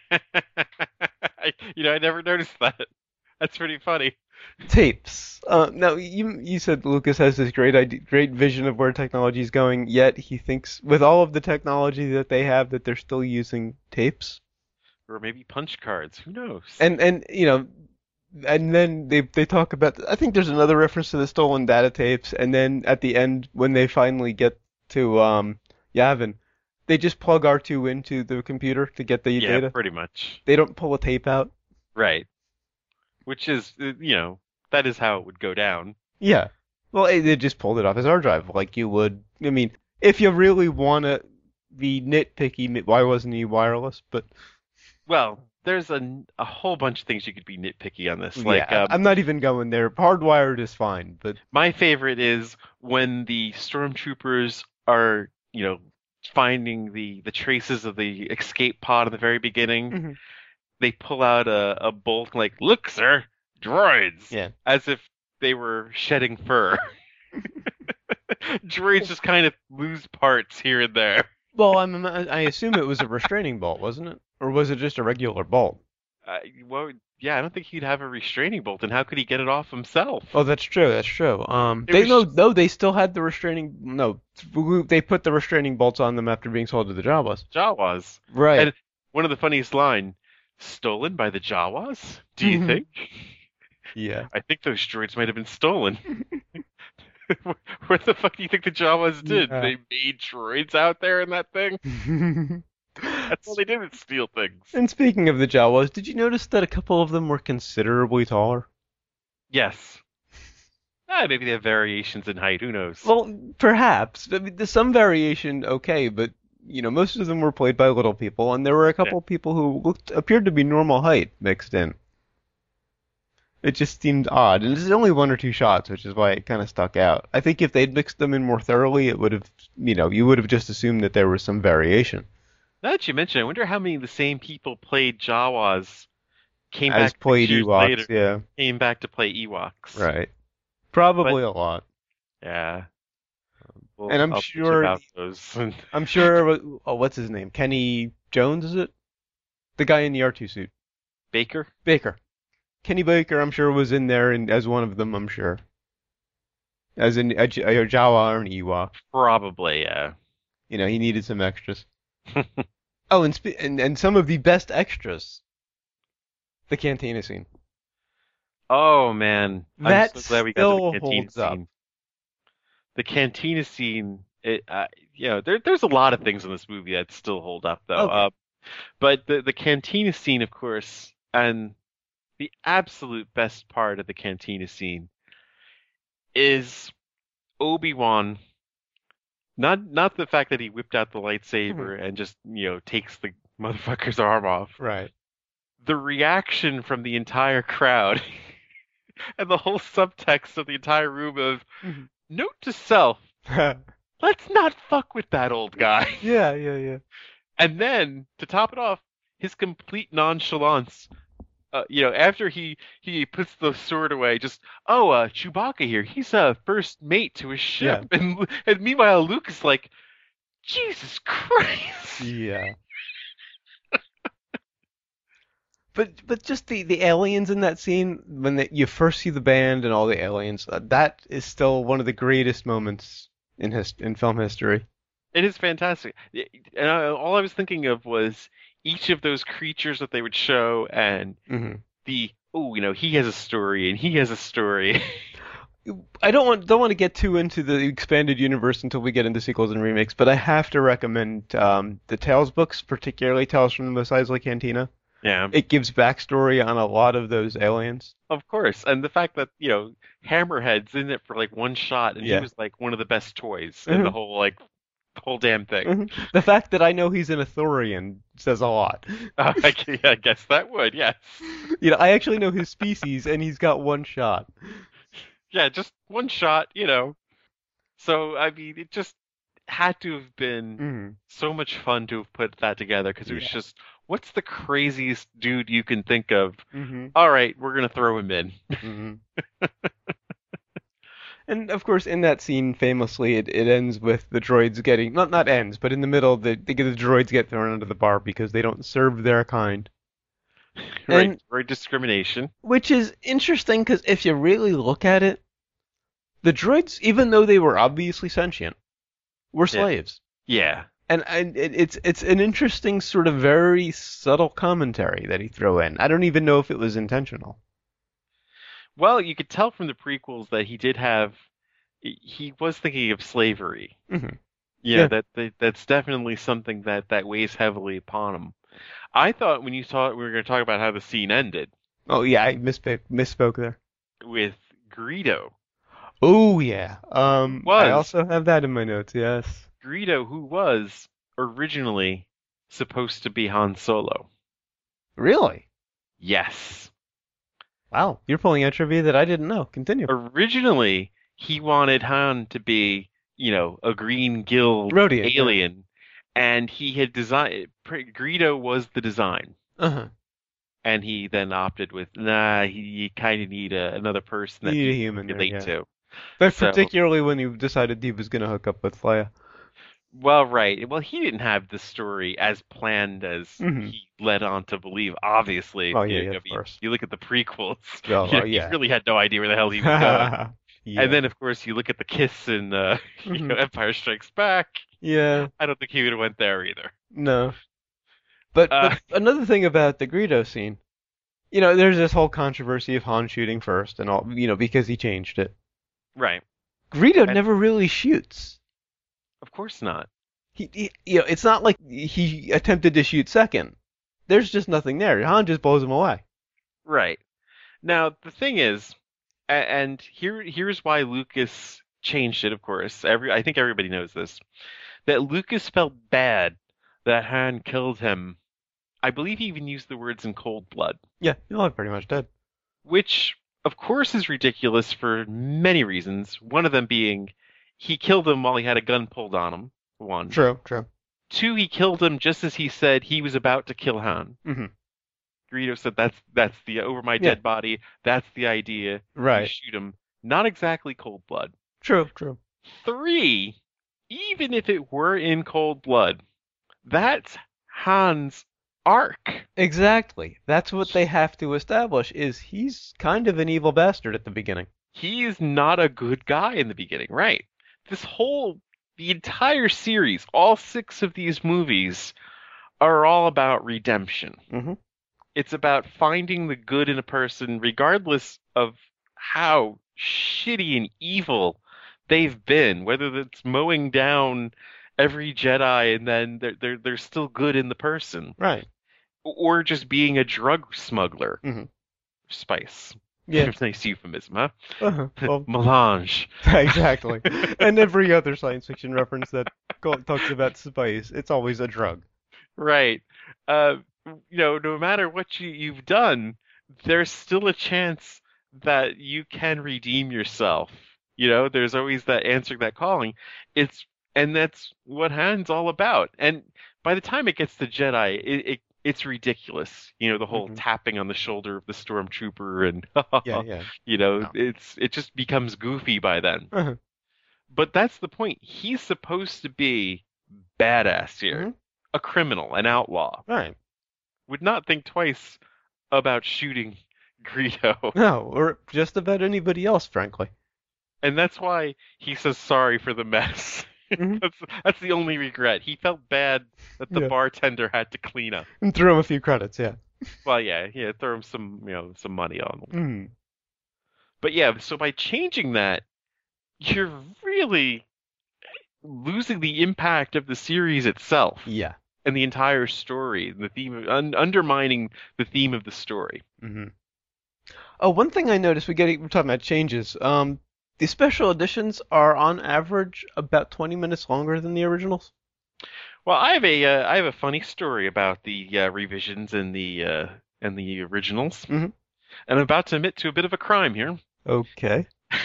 I never noticed that. That's pretty funny. Tapes. Now you said Lucas has this great vision of where technology is going, yet he thinks with all of the technology that they have that they're still using tapes. Or maybe punch cards. Who knows? And and then they talk about. I think there's another reference to the stolen data tapes, and then at the end when they finally get to Yavin, they just plug R2 into the computer to get the Yeah, data. pretty much. They don't pull a tape out. Right. Which is, that is how it would go down. Yeah. Well, they just pulled it off his hard drive like you would. I mean, if you really want to be nitpicky, why wasn't he wireless? But Well, there's a whole bunch of things you could be nitpicky on this. Like, yeah, I'm not even going there. Hardwired is fine, but my favorite is when the stormtroopers are, finding the traces of the escape pod in the very beginning. Mhm. They pull out a bolt like, look, sir, droids, Yeah. as if they were shedding fur. Droids just kind of lose parts here and there. Well, I assume it was a restraining bolt, wasn't it? Or was it just a regular bolt? Well, yeah, I don't think he'd have a restraining bolt, and how could he get it off himself? Oh, that's true. That's true. It They was no, they still had the restraining. No, they put the restraining bolts on them after being sold to the Jawas. Jawas. Right. And one of the funniest line, stolen by the Jawas? Do you think? Yeah. I think those droids might have been stolen. What the fuck do you think the Jawas did? Yeah. They made droids out there in that thing? That's all they did was steal things. And speaking of the Jawas, did you notice that a couple of them were considerably taller? Yes. Maybe they have variations in height. Who knows? Well, perhaps. I mean, there's some variation, okay, but most of them were played by little people, and there were a couple people who appeared to be normal height mixed in. It just seemed odd, and there's only one or two shots, which is why it kind of stuck out. I think if they'd mixed them in more thoroughly, it would have, you would have just assumed that there was some variation. Now that you mention it, I wonder how many of the same people played Jawas came As back played 6 years Ewoks, later, yeah. came back to play Ewoks. Right. Probably a lot. Yeah. And I'll bitch about those. I'm sure, what's his name? Kenny Jones, is it? The guy in the R2 suit. Baker? Baker. Kenny Baker, I'm sure, was in there and as one of them, I'm sure. As in a Jawa or an Ewok. Probably, yeah. You know, he needed some extras. Oh, and some of the best extras. The cantina scene. Oh, man. That I'm so glad we got still to the cantina holds up. scene. The cantina scene, there's a lot of things in this movie that still hold up, though. Okay. But the cantina scene, of course, and the absolute best part of the cantina scene is Obi-Wan. Not the fact that he whipped out the lightsaber and just, takes the motherfucker's arm off. Right. The reaction from the entire crowd and the whole subtext of the entire room of note to self, let's not fuck with that old guy. Yeah. And then, to top it off, his complete nonchalance. After he puts the sword away, just, Chewbacca here, he's a first mate to his ship. Yeah. And meanwhile, Luke is like, Jesus Christ. Yeah. But just the aliens in that scene, when you first see the band and all the aliens, that is still one of the greatest moments in film history. It is fantastic. And all I was thinking of was each of those creatures that they would show, and he has a story, and he has a story. I don't want to get too into the expanded universe until we get into sequels and remakes, but I have to recommend the Tales books, particularly Tales from the Mos Eisley Cantina. Yeah. It gives backstory on a lot of those aliens. Of course. And the fact that, Hammerhead's in it for like one shot, and he was like one of the best toys in the whole damn thing. The fact that I know he's an Ithorian says a lot. I guess that would, yes. I actually know his species, and he's got one shot. Yeah, just one shot, So, I mean, it just had to have been so much fun to have put that together, because it was just, what's the craziest dude you can think of? All right, we're going to throw him in. And, of course, in that scene, famously, it ends with the droids getting... Not ends, but in the middle, the droids get thrown under the bar because they don't serve their kind. Right, droid discrimination. Which is interesting, because if you really look at it, the droids, even though they were obviously sentient, were slaves. Yeah. And it's an interesting sort of very subtle commentary that he threw in. I don't even know if it was intentional. Well, you could tell from the prequels that he was thinking of slavery. That's definitely something that weighs heavily upon him. I thought when you thought we were going to talk about how the scene ended. Oh yeah, I misspoke there. With Greedo. Oh yeah. I also have that in my notes. Yes. Greedo, who was originally supposed to be Han Solo. Really? Yes. Wow, you're pulling out trivia that I didn't know. Continue. Originally, he wanted Han to be, a green gilled Rodian, alien, and he had designed. Greedo was the design. And he then opted with, you kind of need another person that you you can relate to. But particularly when he decided he was going to hook up with Leia. Well, right. Well, he didn't have the story as planned as he led on to believe, obviously. Oh, yeah, of course. You look at the prequels, he really had no idea where the hell he was going. And then, of course, you look at the kiss in Empire Strikes Back. Yeah. I don't think he would have went there either. No. But another thing about the Greedo scene, there's this whole controversy of Han shooting first and all, because he changed it. Right. Greedo never really shoots. Of course not. He it's not like he attempted to shoot second. There's just nothing there. Han just blows him away. Right. Now, the thing is, and here's why Lucas changed it, of course. I think everybody knows this. That Lucas felt bad that Han killed him. I believe he even used the words in cold blood. Yeah, he's pretty much dead. Which, of course, is ridiculous for many reasons. One of them being he killed him while he had a gun pulled on him. One. True. 2, he killed him just as he said he was about to kill Han. Greedo said that's the over my Yeah. dead body. That's the idea. You Right. shoot him. Not exactly cold blood. True. True. 3, even if it were in cold blood, that's Han's arc. Exactly. That's what they have to establish. Is he's kind of an evil bastard at the beginning. He is not a good guy in the beginning, right? The entire series, all 6 of these movies are all about redemption. Mm-hmm. It's about finding the good in a person, regardless of how shitty and evil they've been. Whether that's mowing down every Jedi and then they're still good in the person, Right. or just being a drug smuggler. Mm-hmm. Spice. Yeah. Nice euphemism, huh? Uh-huh. Well, Melange. exactly. And every other science fiction reference that talks about spice, it's always a drug. Right. No matter what you've done, there's still a chance that you can redeem yourself. There's always that answering that calling. And that's what Han's all about. And by the time it gets to Jedi, it's ridiculous. The whole Mhm. tapping on the shoulder of the stormtrooper and Yeah. No. it just becomes goofy by then. Uh-huh. But that's the point. He's supposed to be badass here. Mhm. A criminal, an outlaw. Right. Would not think twice about shooting Greedo. No, or just about anybody else, frankly. And that's why he says sorry for the mess. Mhm. That's the only regret. He felt bad that the Yeah. bartender had to clean up. And throw him a few credits, yeah. Well, yeah, throw him some money on him. Mm. But yeah, so by changing that, you're really losing the impact of the series itself Yeah. and the entire story, the theme, undermining the theme of the story. Mm-hmm. Oh, one thing I noticed, we're talking about changes. The special editions are on average about 20 minutes longer than the originals. Well, I have a funny story about the revisions and the originals, Mhm. and I'm about to admit to a bit of a crime here. Okay.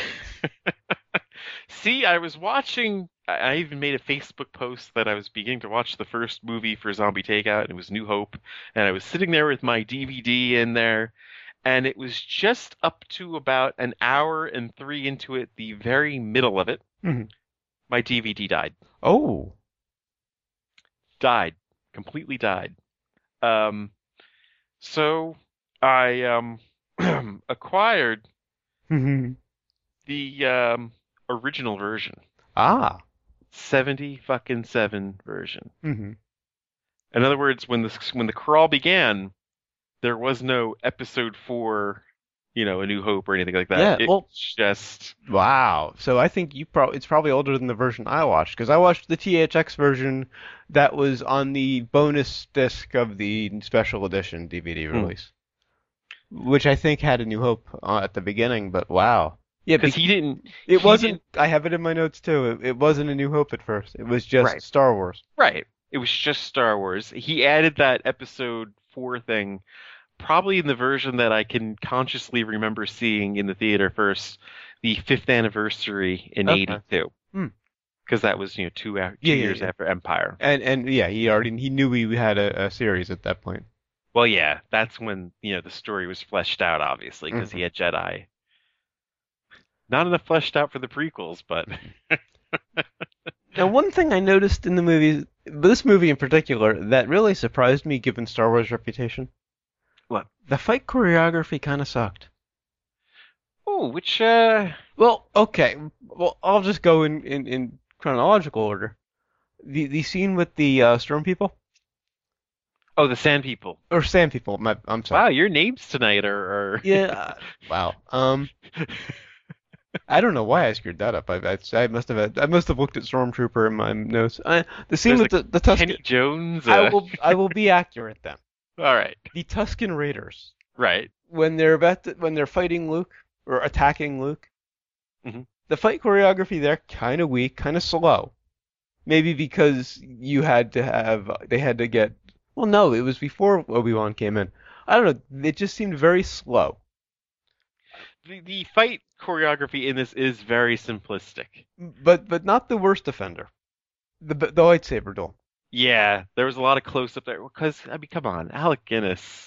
See, I was watching. I even made a Facebook post that I was beginning to watch the first movie for Zombie Takeout, and it was New Hope, and I was sitting there with my DVD in there, and it was just up to about an hour and 3 into it, the very middle of it. Mhm. My DVD died. Oh. Died. Completely died. So I acquired Mhm. the original version, Ah. 70 version. Mhm. In other words, when the crawl began, there was no episode 4, A New Hope or anything like that. Yeah, It well- was just Wow. So I think it's probably older than the version I watched, because I watched the THX version that was on the bonus disc of the special edition DVD release, which I think had A New Hope at the beginning. But wow. Yeah, because he didn't. it he wasn't. I have it in my notes too. It wasn't A New Hope at first. It was just Right. Star Wars. Right. It was just Star Wars. He added that episode 4 thing probably in the version that I can consciously remember seeing in the theater first, the 5th anniversary in Okay. 82. Hmm. Because that was, 2 Yeah, years yeah. after Empire. And yeah, he knew we had a series at that point. Well, yeah, that's when, the story was fleshed out, obviously, because Mm-hmm. he had Jedi. Not enough fleshed out for the prequels, but Now, one thing I noticed in the movies, this movie in particular, that really surprised me given Star Wars' reputation. What? The fight choreography kind of sucked. oh, which Well, okay. Well, I'll just go in chronological order. The scene with the Storm people oh, the Sand People. or Sand people. I'm sorry. Wow, your names tonight are Yeah. Wow. I don't know why I screwed that up. I must have looked at Stormtrooper in my notes. The scene There's with the Tusken. Kenny Jones. I will be accurate then. All right, The Tusken Raiders, right. when they're fighting Luke or attacking Luke, Mhm. the fight choreography there kind of weak, kind of slow. Maybe because they had to get. Well, no, it was before Obi-Wan came in. I don't know. It just seemed very slow. The fight choreography in this is very simplistic. But not the worst offender. The lightsaber duel. Yeah, there was a lot of close up there because I mean, come on, Alec Guinness.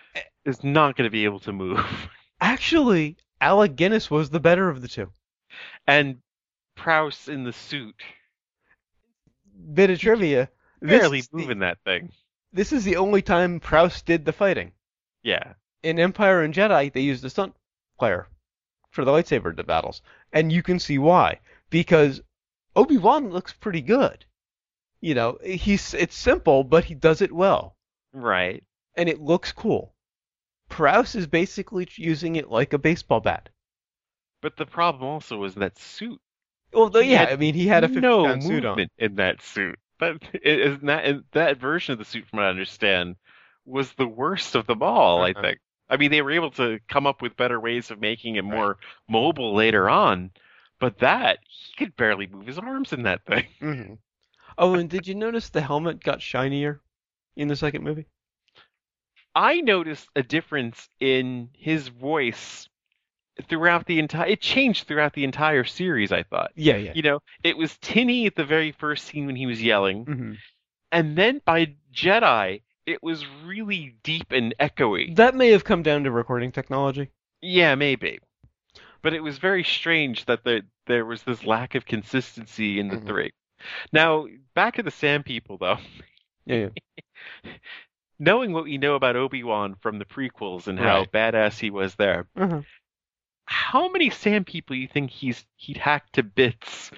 is not going to be able to move. Actually, Alec Guinness was the better of the two. And Prowse in the suit, Bit of trivia. barely moving that thing. This is the only time Prowse did the fighting. Yeah. In Empire and Jedi, they used a stunt player for the lightsaber battles. And you can see why. Because Obi-Wan looks pretty good. You know, it's simple, but he does it well. Right. And it looks cool. Prowse is basically using it like a baseball bat. But the problem also was that suit. Well, He yeah, had I mean, he had a 50-pound suit on. movement in that suit. That version of the suit, from what I understand, was the worst of them all, I think. I mean, they were able to come up with better ways of making it more mobile later on, but he could barely move his arms in that thing. Mm-hmm. Oh, and did you notice the helmet got shinier in the second movie? I noticed a difference in his voice throughout the entire. It changed throughout the entire series, I thought. Yeah. You know, it was tinny at the very first scene when he was yelling, Mm-hmm. and then by Jedi, it was really deep and echoey. That may have come down to recording technology. Yeah, maybe. But it was very strange that there was this lack of consistency in the three. Now, back to the Sand People, though. Yeah. Knowing what we know about Obi-Wan from the prequels and how badass he was there, how many Sand People do you think he'd hacked to bits?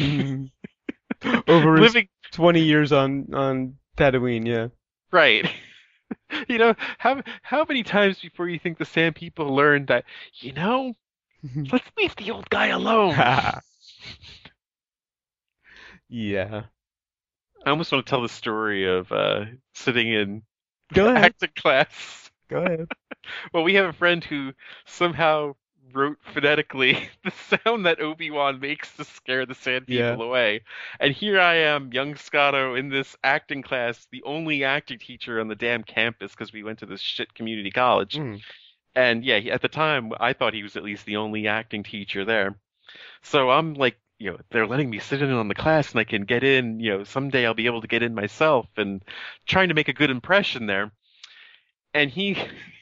Over his 20 years on Tatooine, yeah. Right. You know, how many times before you think the Sand People learned that, let's leave the old guy alone? Yeah. I almost want to tell the story of sitting in acting class. Go ahead. Well, we have a friend who somehow wrote phonetically the sound that Obi-Wan makes to scare the Sand People away. And here I am, young Scotto, in this acting class, the only acting teacher on the damn campus because we went to this shit community college. And yeah, at the time, I thought he was at least the only acting teacher there. So I'm like, they're letting me sit in on the class and I can get in, someday I'll be able to get in myself and trying to make a good impression there. And he,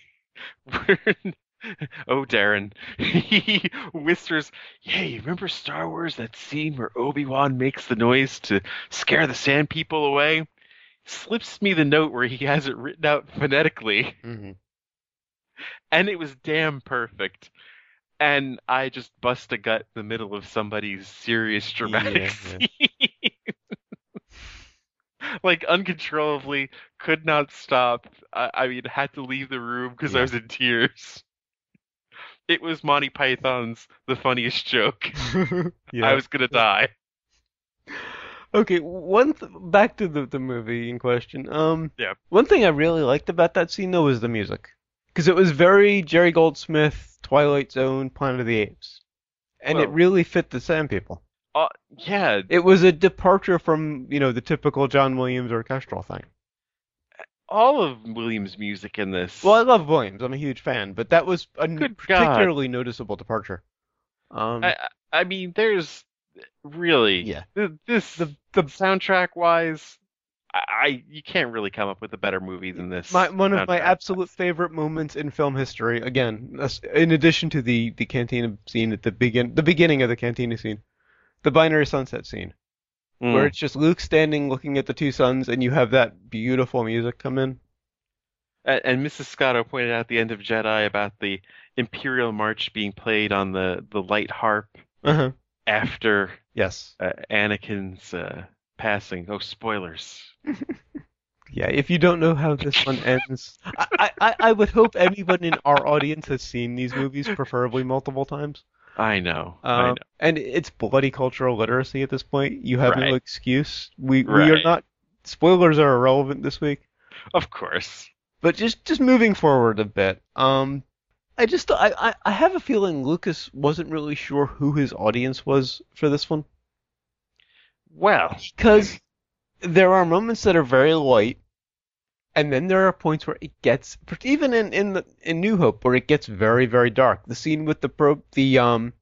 oh, Darren, he whispers, hey, remember Star Wars, that scene where Obi-Wan makes the noise to scare the Sand People away? Slips me the note where he has it written out phonetically. And it was damn perfect. And I just bust a gut in the middle of somebody's serious dramatic scene. Like, uncontrollably, could not stop. I mean, had to leave the room because I was in tears. It was Monty Python's The Funniest Joke. I was going to die. Okay, back to the movie in question. One thing I really liked about that scene, though, was the music. Because it was very Jerry Goldsmith, Twilight Zone, Planet of the Apes. And it really fit the Sand People. Yeah. It was a departure from, the typical John Williams orchestral thing. All of Williams' music in this. Well, I love Williams. I'm a huge fan. But that was a particularly noticeable departure. I mean, there's really... Yeah. The soundtrack-wise... you can't really come up with a better movie than this. One of my absolute favorite moments in film history, again, in addition to the cantina scene at the beginning of the cantina scene, the binary sunset scene, where it's just Luke standing looking at the two suns, and you have that beautiful music come in. And Mrs. Scotto pointed out at the end of Jedi about the Imperial March being played on the light harp after Anakin's passing. Oh, spoilers. Yeah, if you don't know how this one ends, I would hope anyone in our audience has seen these movies, preferably multiple times. I know. And it's bloody cultural literacy at this point. You have no excuse. We are not. Spoilers are irrelevant this week. Of course. But just moving forward a bit. I have a feeling Lucas wasn't really sure who his audience was for this one. Well, because there are moments that are very light, and then there are points where it gets, even in New Hope, where it gets very, very dark. The scene with the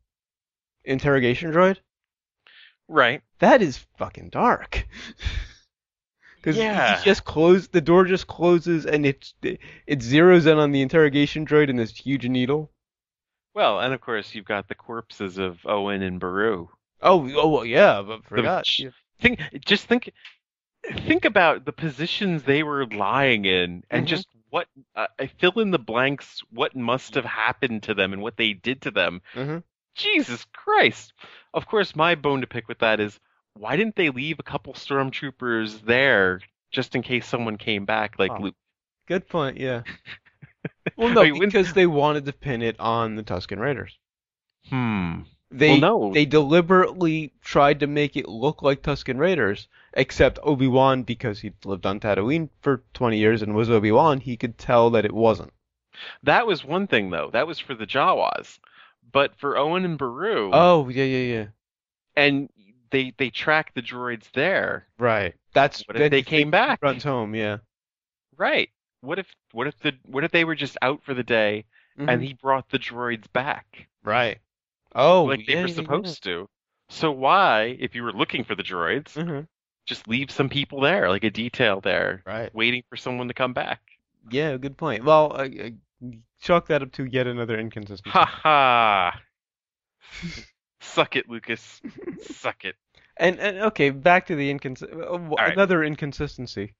interrogation droid, right? That is fucking dark. Because Yeah. he just closed, the door just closes, and it zeroes in on the interrogation droid and this huge needle. Well, and of course you've got the corpses of Owen and Baru. Oh, well, yeah, but The forgot. ch- Yeah. just think about the positions they were lying in, and Mhm. just what I fill in the blanks. What must have happened to them and what they did to them. Mhm. Jesus Christ! Of course, my bone to pick with that is why didn't they leave a couple stormtroopers there just in case someone came back like Oh. Luke? Good point. Yeah. Well, no, I mean, because they wanted to pin it on the Tusken Raiders. Hmm. They no. they deliberately tried to make it look like Tusken Raiders, except Obi-Wan, because he'd lived on Tatooine for 20 years and was Obi-Wan, he could tell that it wasn't. That was one thing though. That was for the Jawas, but for Owen and Baru, Oh, yeah. and they track the droids there. Right. That's What if they came back? Runs home, yeah. Right. What if they were just out for the day and Mhm. he brought the droids back Right. Oh, like they yeah, were yeah, supposed to? So why, if you were looking for the droids, yeah. Mhm. just leave some people there, like a detail there, Right. waiting for someone to come back? Yeah, good point. Well, I chalk that up to yet another inconsistency. Ha ha! Suck it, Lucas. Suck it. And okay, back to the right. another inconsistency.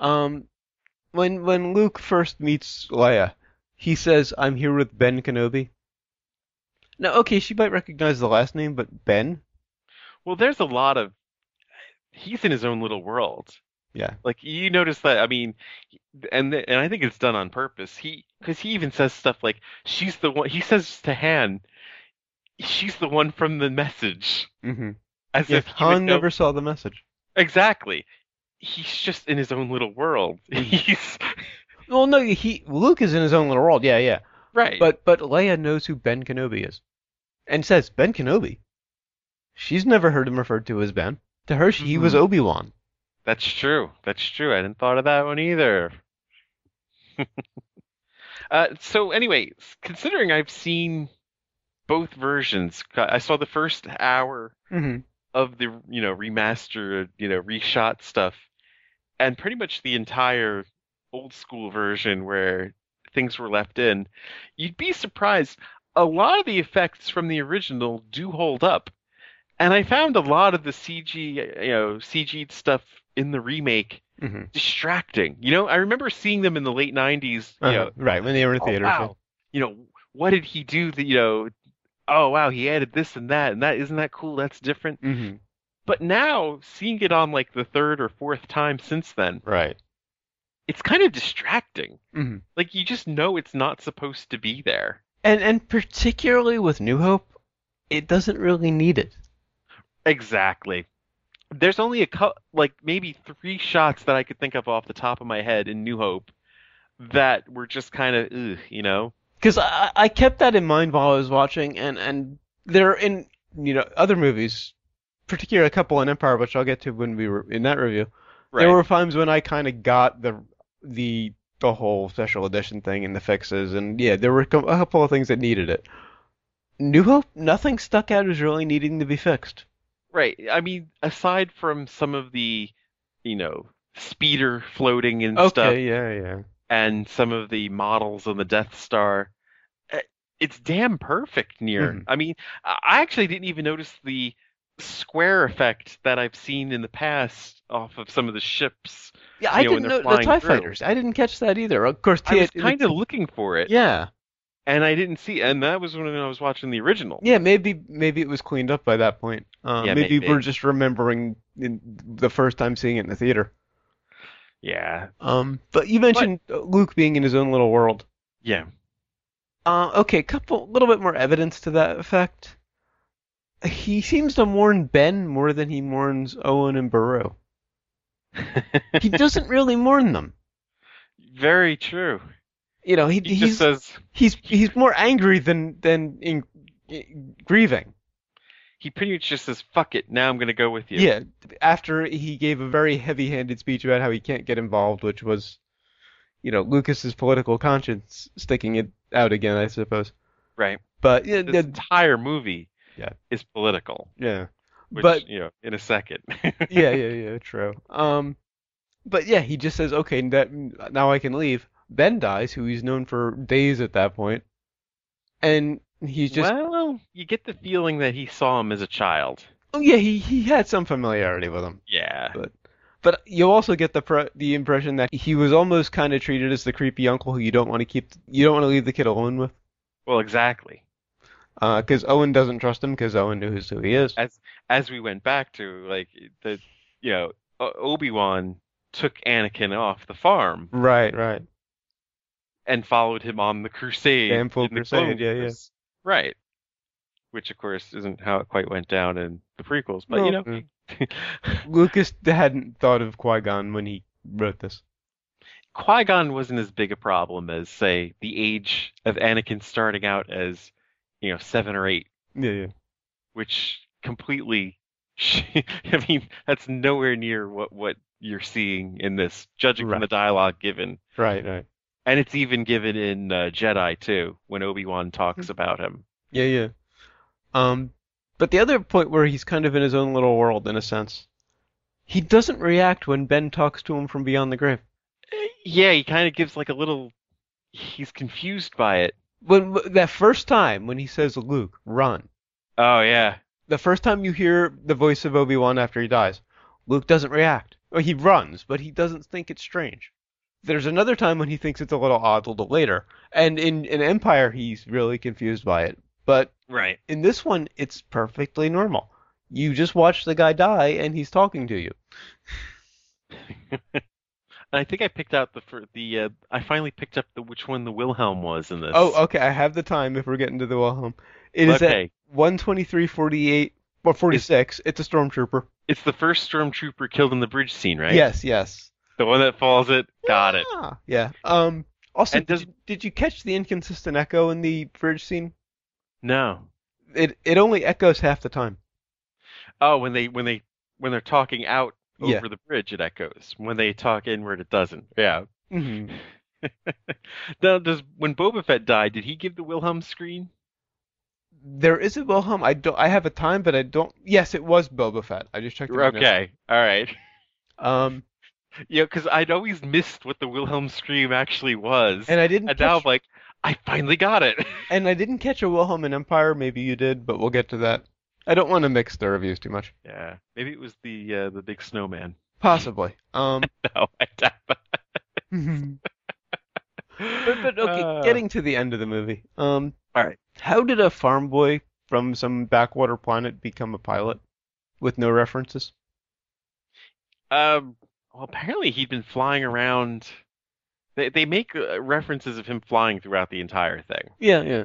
When Luke first meets Leia, he says, "I'm here with Ben Kenobi." Now, okay, she might recognize the last name, but Ben? Well, there's a lot of he's in his own little world. Yeah. Like you notice that, I mean, and I think it's done on purpose. Because he even says stuff like, "She's the one." He says to Han, "She's the one from the message," Mm-hmm. as Yeah, if he would Han know never saw the message. exactly. He's just in his own little world. He's Well, no, Luke is in his own little world. Yeah. right. But Leia knows who Ben Kenobi is, and says Ben Kenobi. She's never heard him referred to as Ben. To her, he was Mhm. Obi-Wan. That's true. That's true. I hadn't thought of that one either. So anyway, considering I've seen both versions, I saw the first hour Mm-hmm. of the remastered, reshot stuff, and pretty much the entire old school version where things were left in. You'd be surprised. A lot of the effects from the original do hold up, and I found a lot of the CG stuff in the remake Mm-hmm. distracting. I remember seeing them in the late '90s. Right, when they were in Oh, theaters. wow. What did he do that, oh wow, he added this and that isn't that cool? That's different. Mm-hmm. But now seeing it on like the third or fourth time since then, Right. it's kind of distracting. Mm-hmm. Like you just know it's not supposed to be there. And particularly with New Hope, it doesn't really need it. Exactly. There's only like maybe 3 shots that I could think of off the top of my head in New Hope that were just kind of, Because I kept that in mind while I was watching, and there in other movies, particularly a couple in Empire, which I'll get to when we were in that review. Right. There were times when I kind of got the whole special edition thing and the fixes, and yeah, there were a couple of things that needed it. New Hope, nothing stuck out as really needing to be fixed. Right. I mean, aside from some of the, speeder floating and Okay, stuff, yeah. and some of the models on the Death Star, it's damn perfect near. Mhm. I mean, I actually didn't even notice the square effect that I've seen in the past off of some of the ships. Yeah, I when didn't they're know the flying TIE through. fighters. I didn't catch that either. Of course, I was kind of looking for it, yeah. and I didn't see. And that was when I was watching the original. Yeah, maybe it was cleaned up by that point. Yeah, maybe maybe. we're just remembering the first time seeing it in the theater. Yeah. But you mentioned Luke being in his own little world. Yeah. Okay, little bit more evidence to that effect. He seems to mourn Ben more than he mourns Owen and Baru. He doesn't really mourn them. Very true. He just says he's more angry than grieving. he pretty much just says, "Fuck it, now I'm gonna go with you." Yeah, after he gave a very heavy-handed speech about how he can't get involved, which was, Lucas's political conscience sticking it out again, I suppose. Right. But yeah, This entire movie is political. yeah. Which, But in a second. yeah, true. But yeah, he just says, okay, now I can leave. Ben dies, who he's known for days at that point, and he's just, Well, you get the feeling that he saw him as a child. oh yeah, he had some familiarity with him, Yeah. but you also get the impression that he was almost kind of treated as the creepy uncle who you don't want to leave the kid alone with, Well, exactly. because Owen doesn't trust him because Owen knows who he is. As we went back to like the, Obi-Wan took Anakin off the farm Right. and followed him on the crusade. Damn full in the crusade, Clone yeah. Wars. Right. Which of course isn't how it quite went down in the prequels, but No. Lucas hadn't thought of Qui-Gon when he wrote this. Qui-Gon wasn't as big a problem as, say, the age of Anakin starting out as, 7 or 8, Yeah. which completely, I mean, that's nowhere near what you're seeing in this, judging from the dialogue given. Right. And it's even given in Jedi too, when Obi-Wan talks about him. Yeah. But the other point where he's kind of in his own little world, in a sense, he doesn't react when Ben talks to him from beyond the grave. Yeah, he kind of gives like a little. He's confused by it. When that first time when he says, "Luke, run," Oh yeah. the first time you hear the voice of Obi-Wan after he dies, Luke doesn't react. Well, he runs, but he doesn't think it's strange. There's another time when he thinks it's a little odd a little later, and in Empire he's really confused by it. But Right. in this one, it's perfectly normal. You just watch the guy die, and he's talking to you. I think I picked out I finally picked up which one the Wilhelm was in this. Oh, okay. I have the time if we're getting to the Wilhelm. It is Okay. at 1:23:48 or 46. It's a stormtrooper. It's the first stormtrooper killed in the bridge scene, right? Yes. The one that falls it. Got it. Yeah. Also, And did you catch the inconsistent echo in the bridge scene? No. It only echoes half the time. Oh, when they're talking out Yeah. over the bridge, it echoes. When they talk inward, it doesn't. Yeah. hmm Now, when Boba Fett died, did he give the Wilhelm screen? There is a Wilhelm. I have a time, but I don't. Yes, it was Boba Fett. I just checked. Okay. All right. Um, Yeah, because I'd always missed what the Wilhelm scream actually was. and I didn't. And now I'm Catch, like, I finally got it. and I didn't catch a Wilhelm in Empire. Maybe you did, but we'll get to that. I don't want to mix the reviews too much. Yeah. Maybe it was the big snowman. Possibly. No, I doubt that. But okay, getting to the end of the movie. All right. How did a farm boy from some backwater planet become a pilot with no references? Well, apparently he'd been flying around. They make references of him flying throughout the entire thing. Yeah.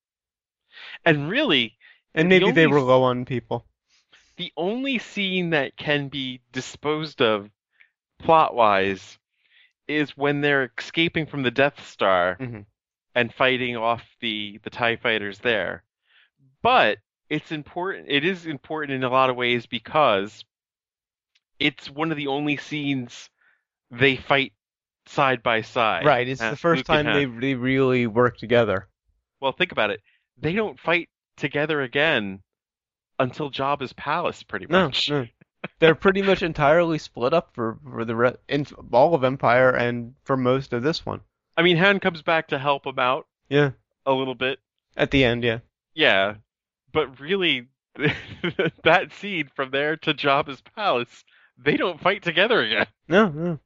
And really, And the maybe they only were low on people. the only scene that can be disposed of plot-wise is when they're escaping from the Death Star Mhm. and fighting off the TIE fighters there. But it's important. It is important in a lot of ways because it's one of the only scenes they fight side by side. Right, it's the first Luke and time they really work together. Well, think about it. They don't fight together again until Jabba's palace, pretty much. No. They're pretty much entirely split up for in all of Empire and for most of this one. I mean, Han comes back to help him out Yeah, a little bit. at the end, yeah. Yeah, but really, that scene from there to Jabba's palace, they don't fight together again. No.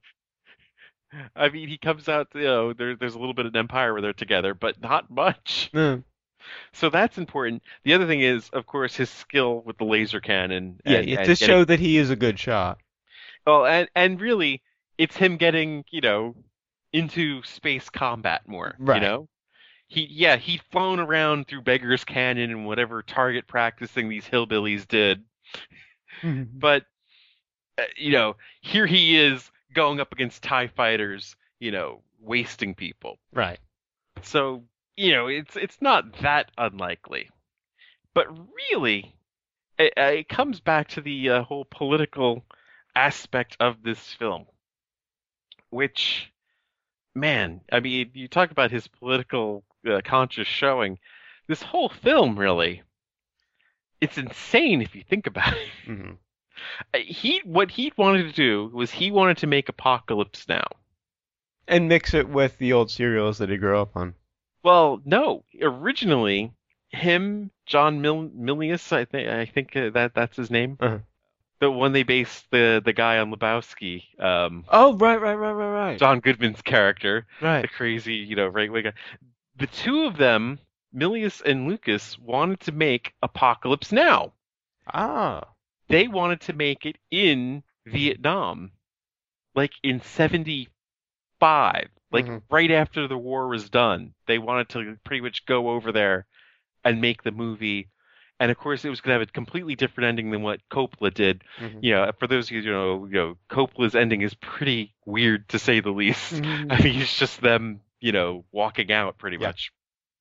I mean, he comes out, there's a little bit of Empire where they're together, but not much. No. So that's important. The other thing is, of course, his skill with the laser cannon. Yeah, and to show that he is a good shot. Well, and really, it's him getting, into space combat more. Right. He'd flown around through Beggar's Canyon and whatever target practicing these hillbillies did. But, here he is going up against TIE fighters, wasting people. Right. So, it's not that unlikely. But really, it comes back to the whole political aspect of this film, which, man, I mean, you talk about his political conscious showing. This whole film, really, it's insane if you think about it. Mm-hmm. What he wanted to do was he wanted to make Apocalypse Now. And mix it with the old serials that he grew up on. Well, no, originally him, John Milius, I think that's his name. Uh-huh. The one they based the guy on Lebowski, Oh, right. John Goodman's character, the Right. crazy, right wing guy. The two of them, Milius and Lucas, wanted to make Apocalypse Now. Ah. They wanted to make it in Vietnam, like in '75, like Mhm. right after the war was done. They wanted to pretty much go over there and make the movie. And of course, it was going to have a completely different ending than what Coppola did. Mhm. For those of you who know, Coppola's ending is pretty weird to say the least. Mhm. I mean, it's just them, walking out pretty Yeah. much.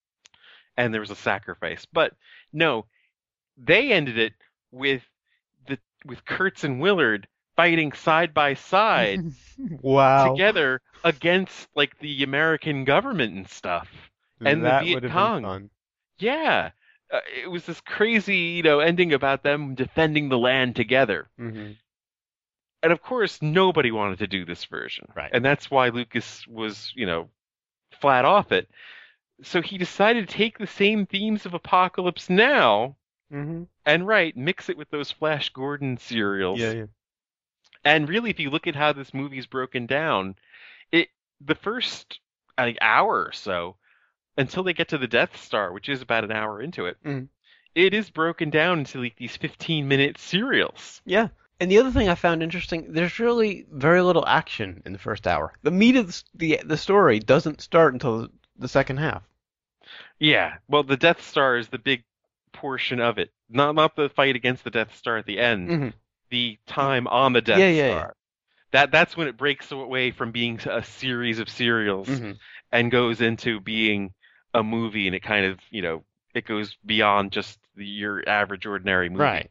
And there was a sacrifice. But no, they ended it with with Kurtz and Willard fighting side by side Wow. together against like the American government and stuff and the That Viet would have been Cong. fun. Yeah. It was this crazy, ending about them defending the land together. Mm-hmm. And of course, nobody wanted to do this version. Right. And that's why Lucas was, flat off it. So he decided to take the same themes of Apocalypse Now Mm-hmm. and mix it with those Flash Gordon serials. Yeah. And really, if you look at how this movie's broken down, the first hour or so, until they get to the Death Star, which is about an hour into it, Mhm. it is broken down into like these 15-minute serials. Yeah. And the other thing I found interesting, there's really very little action in the first hour. The meat of the story doesn't start until the second half. Yeah, well, the Death Star is the big portion of it. Not the fight against the Death Star at the end. Mm-hmm. The time on the Death Yeah. Star. That's when it breaks away from being a series of serials Mm-hmm. and goes into being a movie, and it kind of, it goes beyond just your average ordinary movie. Right.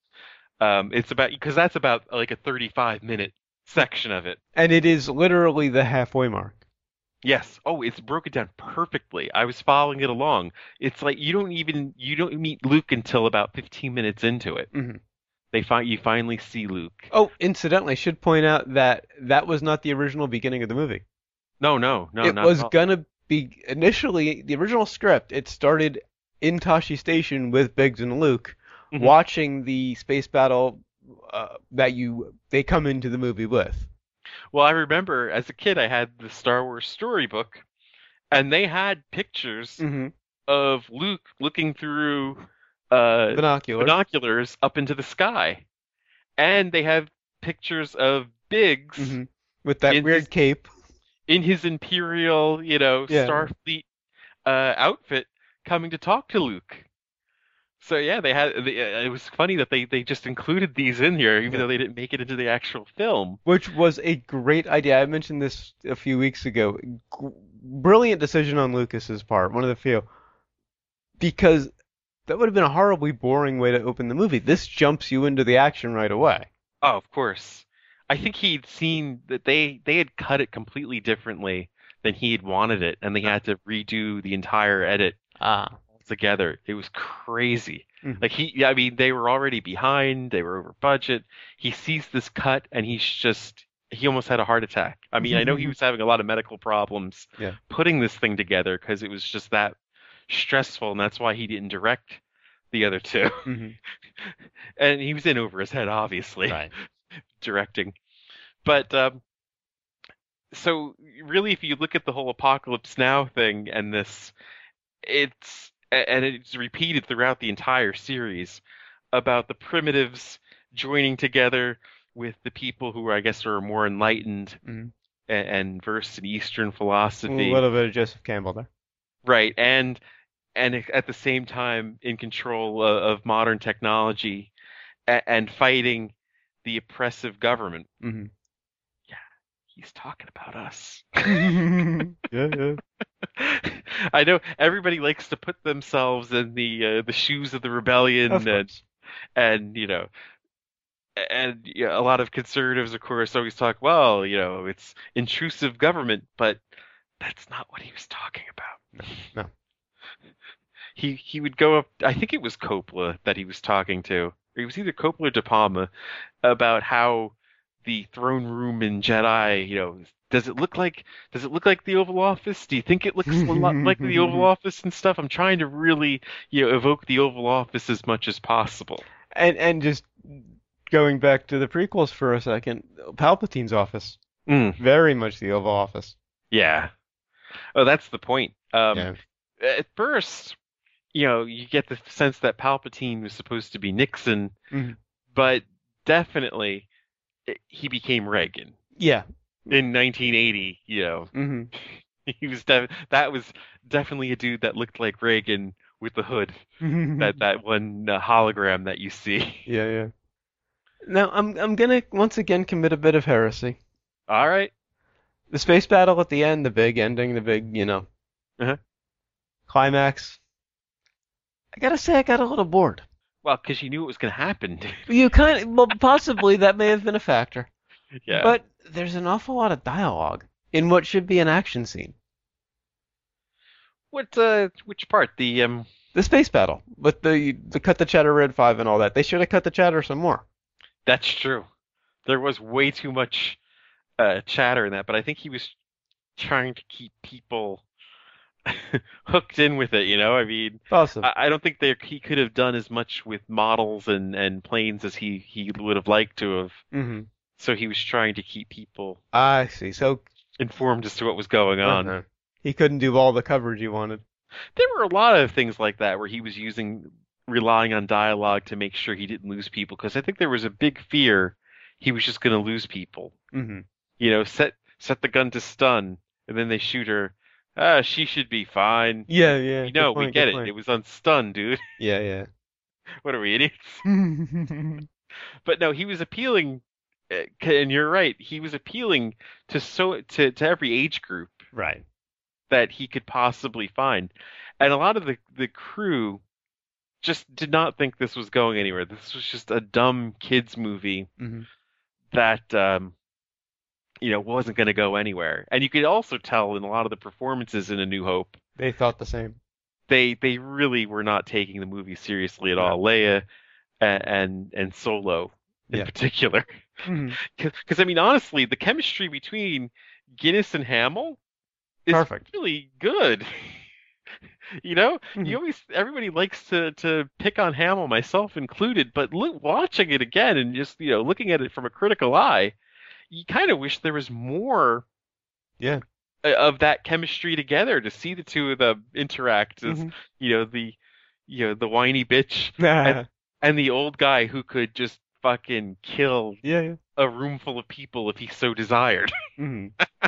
It's because that's about like a 35-minute section of it. And it is literally the halfway mark. Yes. Oh, it's broken down perfectly. I was following it along. It's like you don't meet Luke until about 15 minutes into it. Mm-hmm. You finally see Luke. Oh, incidentally, I should point out that was not the original beginning of the movie. No, it not was at all. gonna be initially the original script. It started in Tashi Station with Biggs and Luke Mhm. watching the space battle that they come into the movie with. Well, I remember as a kid I had the Star Wars storybook, and they had pictures Mm-hmm. of Luke looking through Binoculars. binoculars up into the sky, and they have pictures of Biggs Mm-hmm. With that in weird his- cape. in his Imperial, Yeah. Starfleet outfit coming to talk to Luke. So yeah, it was funny that they just included these in here, even though they didn't make it into the actual film. Which was a great idea. I mentioned this a few weeks ago. Brilliant decision on Lucas's part, one of the few. Because that would have been a horribly boring way to open the movie. This jumps you into the action right away. Oh, of course. I think he'd seen that they had cut it completely differently than he had wanted it, and they had to redo the entire edit together. It was crazy. Mhm. Like they were already behind, they were over budget. He sees this cut and he almost had a heart attack. I mean, I know he was having a lot of medical problems Yeah. putting this thing together because it was just that stressful, and that's why he didn't direct the other two. Mm-hmm. And he was in over his head, obviously, Right. directing. But so really, if you look at the whole Apocalypse Now thing and it's repeated throughout the entire series about the primitives joining together with the people who I guess are more enlightened Mm-hmm. and versed in Eastern A philosophy, little bit of Joseph Campbell there. right? And at the same time in control of modern technology and fighting the oppressive government. Mm-hmm. He's talking about us. Yeah. I know everybody likes to put themselves in the shoes of the rebellion, Of course. and a lot of conservatives, of course, always talk, well, it's intrusive government, but that's not what he was talking about. No. He would go up. I think it was Coppola that he was talking to, or it was either Coppola or De Palma, about how the throne room in Jedi, does it look like the Oval Office? Do you think it looks a lot like the Oval Office and stuff? I'm trying to really, evoke the Oval Office as much as possible. And just going back to the prequels for a second, Palpatine's office, Mm, very much the Oval Office. yeah. Oh, that's the point. Yeah. At first, you get the sense that Palpatine was supposed to be Nixon, Mhm. but definitely he became Reagan Yeah. in 1980. hmm He was that was definitely a dude that looked like Reagan with the hood. That one hologram that you see. Yeah, yeah. Now I'm gonna once again commit a bit of heresy. All right. The space battle at the end, the big ending, the big, Uh-huh. climax. I gotta say, I got a little bored. Well, because you knew it was going to happen. Well, possibly that may have been a factor. Yeah. But there's an awful lot of dialogue in what should be an action scene. Which part? The space battle with the cut the chatter red 5 and all that. They should have cut the chatter some more. That's true. There was way too much chatter in that, but I think he was trying to keep people hooked in with it. I mean, Awesome. I don't think he could have done as much with models and planes as he would have liked to have. hmm So he was trying to keep people I see. So informed as to what was going on. uh-huh. He couldn't do all the coverage he wanted. There were a lot of things like that where he was relying on dialogue to make sure he didn't lose people, because I think there was a big fear he was just going to lose people. hmm Set the gun to stun, and then they shoot her. Ah, she should be fine. Yeah, yeah. We Good point, get good it. point. It was on stun, dude. Yeah, What are we, idiots? yeah. But no, he was appealing, and you're right. He was appealing to every age group Right. that he could possibly find. And a lot of the crew just did not think this was going anywhere. This was just a dumb kids movie hmm that wasn't going to go anywhere. And you could also tell in a lot of the performances in A New Hope, They thought the same. they really were not taking the movie seriously at No. all. Leia and Solo in Yeah. particular. hmm Because I mean, honestly, the chemistry between Guinness and Hamill is Perfect. really good. Mhm. Everybody likes to pick on Hamill, myself included, but watching it again and just, looking at it from a critical eye, you kind of wish there was more Yeah. of that chemistry together to see the two of them interact as, hmm the, the whiny bitch yeah, and the old guy who could just fucking kill yeah. a room full of people if he so desired. hmm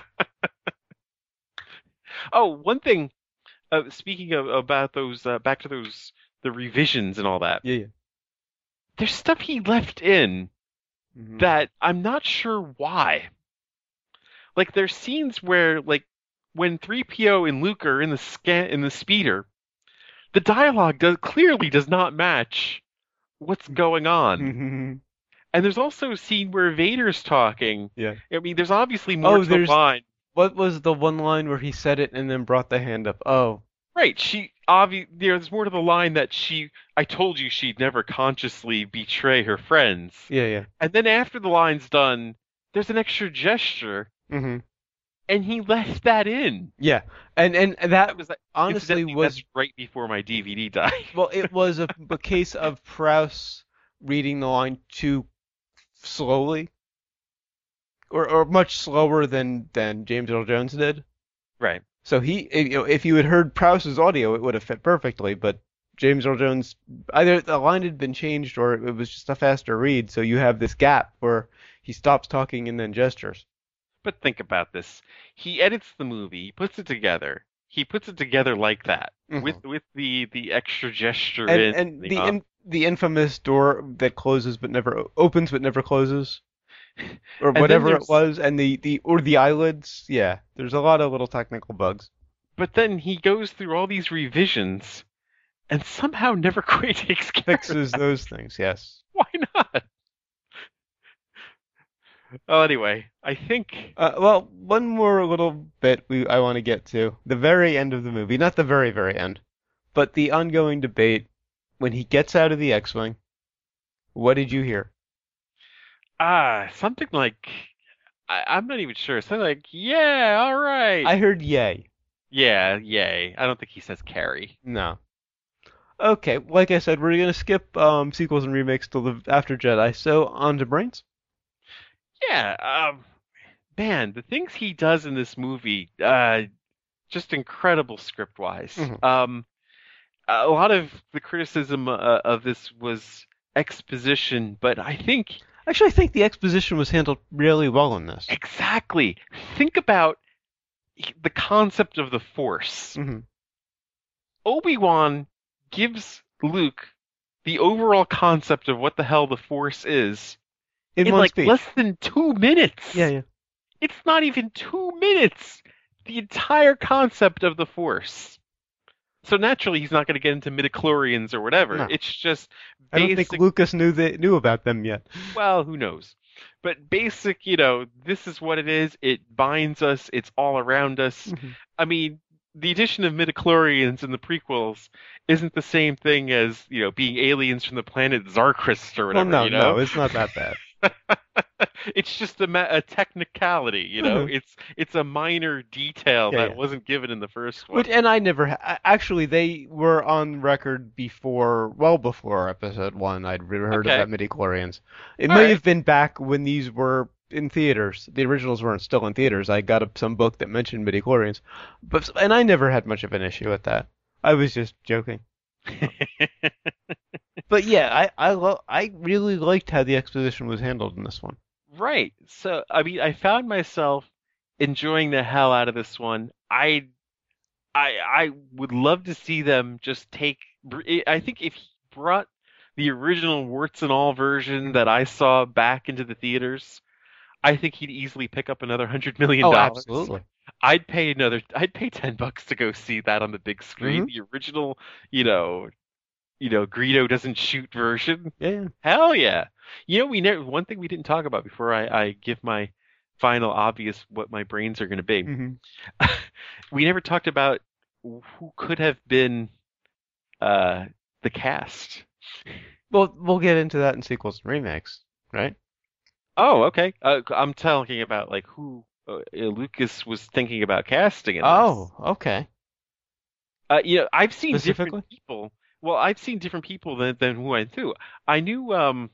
Oh, one thing, speaking of about those, back to those, the revisions and all that, Yeah, there's stuff he left in yeah. that I'm not sure why. Like, there's scenes where, like, when 3PO and Luke are in the speeder, the dialogue clearly does not match what's going on. hmm And there's also a scene where Vader's talking. Yeah. I mean, there's obviously more to the there's line. what was the one line where he said it and then brought the hand up? Oh, Right, there's more to the line that I told you she'd never consciously betray her friends. yeah. And then after the line's done, there's an extra gesture, hmm and he left that in. Yeah. And that That was honestly incidentally, was that's right before my DVD died. well, it was a case of Prowse reading the line too slowly, or much slower than James Earl Jones did. Right. So if you had heard Prowse's audio, it would have fit perfectly. But James Earl Jones, either the line had been changed or it was just a faster read. So you have this gap where he stops talking and then gestures. But think about this. He edits the movie, he puts it together. He puts it together like that, with the extra gesture in. And the infamous door that closes but never opens but never closes, or And then whatever it was, and the eyelids. Yeah, there's a lot of little technical bugs. But then he goes through all these revisions and somehow never quite takes care of Fixes that. those things. Yes. Why not? Well, anyway, I think. Well, one more little bit I want to get to the very end of the movie, not the very end, but the ongoing debate when he gets out of the X-wing What did you hear? Something like I'm not even sure. Something like, yeah, all right. I heard yay. Yeah, yay. I don't think he says carry. No. Okay, like I said, we're gonna skip sequels and remakes till after Jedi. So on to Brains. Yeah, man, the things he does in this movie, just incredible script-wise. Mhm. A lot of the criticism of this was exposition, but I think Actually, I think the exposition was handled really well in this. exactly. Think about the concept of the Force. Hmm. Obi-Wan gives Luke the overall concept of what the hell the Force is In in one like speech. less than 2 minutes. Yeah, yeah. It's not even 2 minutes. The entire concept of the Force. So naturally, he's not going to get into midichlorians or whatever. No. It's just I don't think basic. Lucas knew about them yet. Well, who knows? But basic, this is what it is. It binds us. It's all around us. Mhm. I mean, the addition of midichlorians in the prequels isn't the same thing as, being aliens from the planet Zarkrist or Well, whatever, no, it's not that bad. It's just a technicality, Mhm. It's a minor detail Yeah, that yeah. wasn't given in the first one. And I never actually they were on record well before episode 1. I'd heard Okay. about midichlorians. It All may right. have been back when these were in theaters. The originals weren't still in theaters. I got some book that mentioned midichlorians, and I never had much of an issue with that. I was just joking. But yeah, I really liked how the exposition was handled in this one. Right. So, I mean, I found myself enjoying the hell out of this one. I would love to see them just take. I think if he brought the original warts and all version that I saw back into the theaters, I think he'd easily pick up another $100 million. Oh, absolutely. I'd pay $10 to go see that on the big screen. The original, Greedo doesn't shoot version. Yeah. Hell yeah. One thing we didn't talk about before I give my final obvious what my brains are going to be. Hmm. We never talked about who could have been the cast. Well, we'll get into that in sequels and remakes, right? Oh, okay. I'm talking about like who Lucas was thinking about casting in this. Oh, okay. I've seen Specifically? different people. Well, I've seen different people than who I knew. I knew,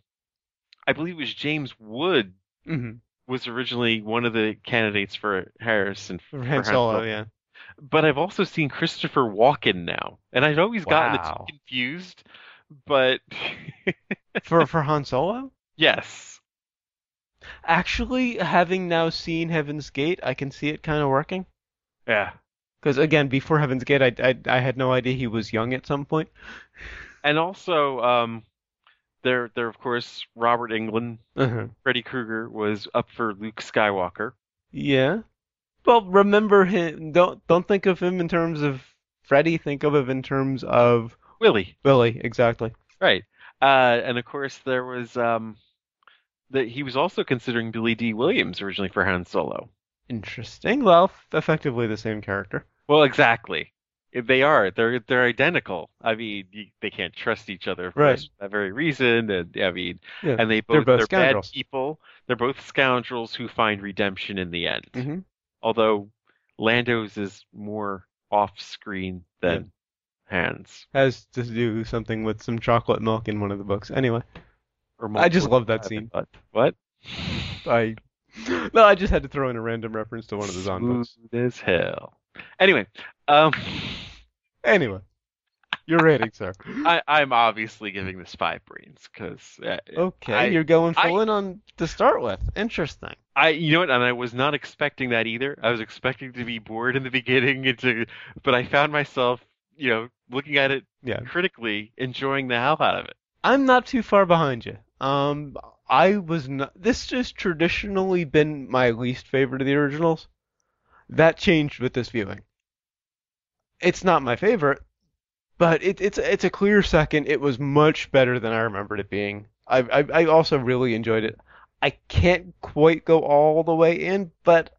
I believe it was James Wood Hmm. was originally one of the candidates for Harrison for Han Solo, yeah. But I've also seen Christopher Walken now, and I'd always gotten the Wow. two confused. But For Han Solo? yes, Actually, having now seen Heaven's Gate, I can see it kind of working. yeah. Because again, before Heaven's Gate, I had no idea he was young at some point. And also, there of course Robert Englund, Uh-huh. Freddy Krueger was up for Luke Skywalker. Yeah. Well, remember him. Don't think of him in terms of Freddy. Think of him in terms of Willie, Billy. Exactly. right? And of course there was that he was also considering Billy D. Williams originally for Han Solo. Interesting. Well, effectively the same character. Well, exactly. They are. They're identical. I mean, they can't trust each other, of Right. course, for that very reason. And I mean, Yeah. and They're they're both bad scoundrels. people. They're both scoundrels who find redemption in the end. Hmm. Although Lando's is more off-screen than Han's. Has to do something with some chocolate milk in one of the books. Anyway, Or I just multiple- love that scene. What? I no, I just had to throw in a random reference to one of the Zahn books. Smooth as hell. Anyway, Anyway, your rating, sir. I'm obviously giving this 5 brains because Okay, you're going I- full in on to start with. Interesting. you know what, and I was not expecting that either. I was expecting to be bored in the beginning, but I found myself, looking at it Yeah. critically, enjoying the hell out of it. I'm not too far behind you. I was not. This has traditionally been my least favorite of the originals. That changed with this viewing. It's not my favorite, but it's a clear second. It was much better than I remembered it being. I also really enjoyed it. I can't quite go all the way in, but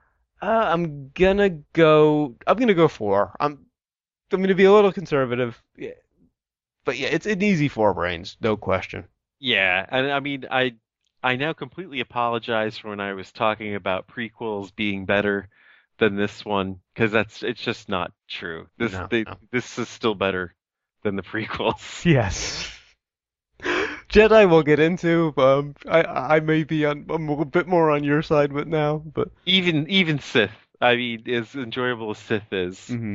I'm gonna go. I'm gonna go 4. I'm gonna be a little conservative. Yeah. But yeah, it's an easy 4 brains, no question. Yeah, and I mean, I now completely apologize for when I was talking about prequels being better than this one, because it's just not true. No, no. This is still better than the prequels. Yes. Jedi we'll get into. I may be I'm a bit more on your side with now, but Even Sith, I mean, as enjoyable as Sith is, mhm.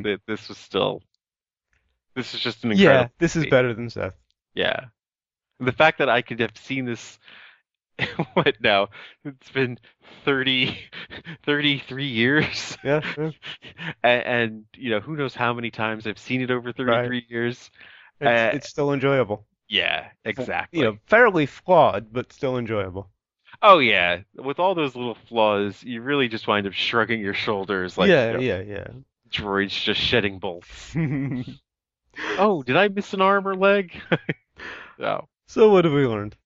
this is just an Yeah, incredible this is movie. better than Seth. Yeah. The fact that I could have seen this, what now? It's been 30, 33 years. Yeah, yeah. And, who knows how many times I've seen it over Right. 33 years. It's Uh, it's still enjoyable. yeah, exactly. Fairly flawed, but still enjoyable. Oh, yeah. With all those little flaws, you really just wind up shrugging your shoulders like, Yeah, yeah, droids just shedding bolts. yeah. Oh, did I miss an arm or leg? No. So what have we learned?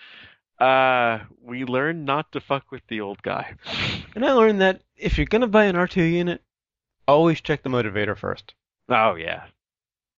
We learned not to fuck with the old guy. And I learned that if you're gonna buy an R2 unit, always check the motivator first. Oh, yeah.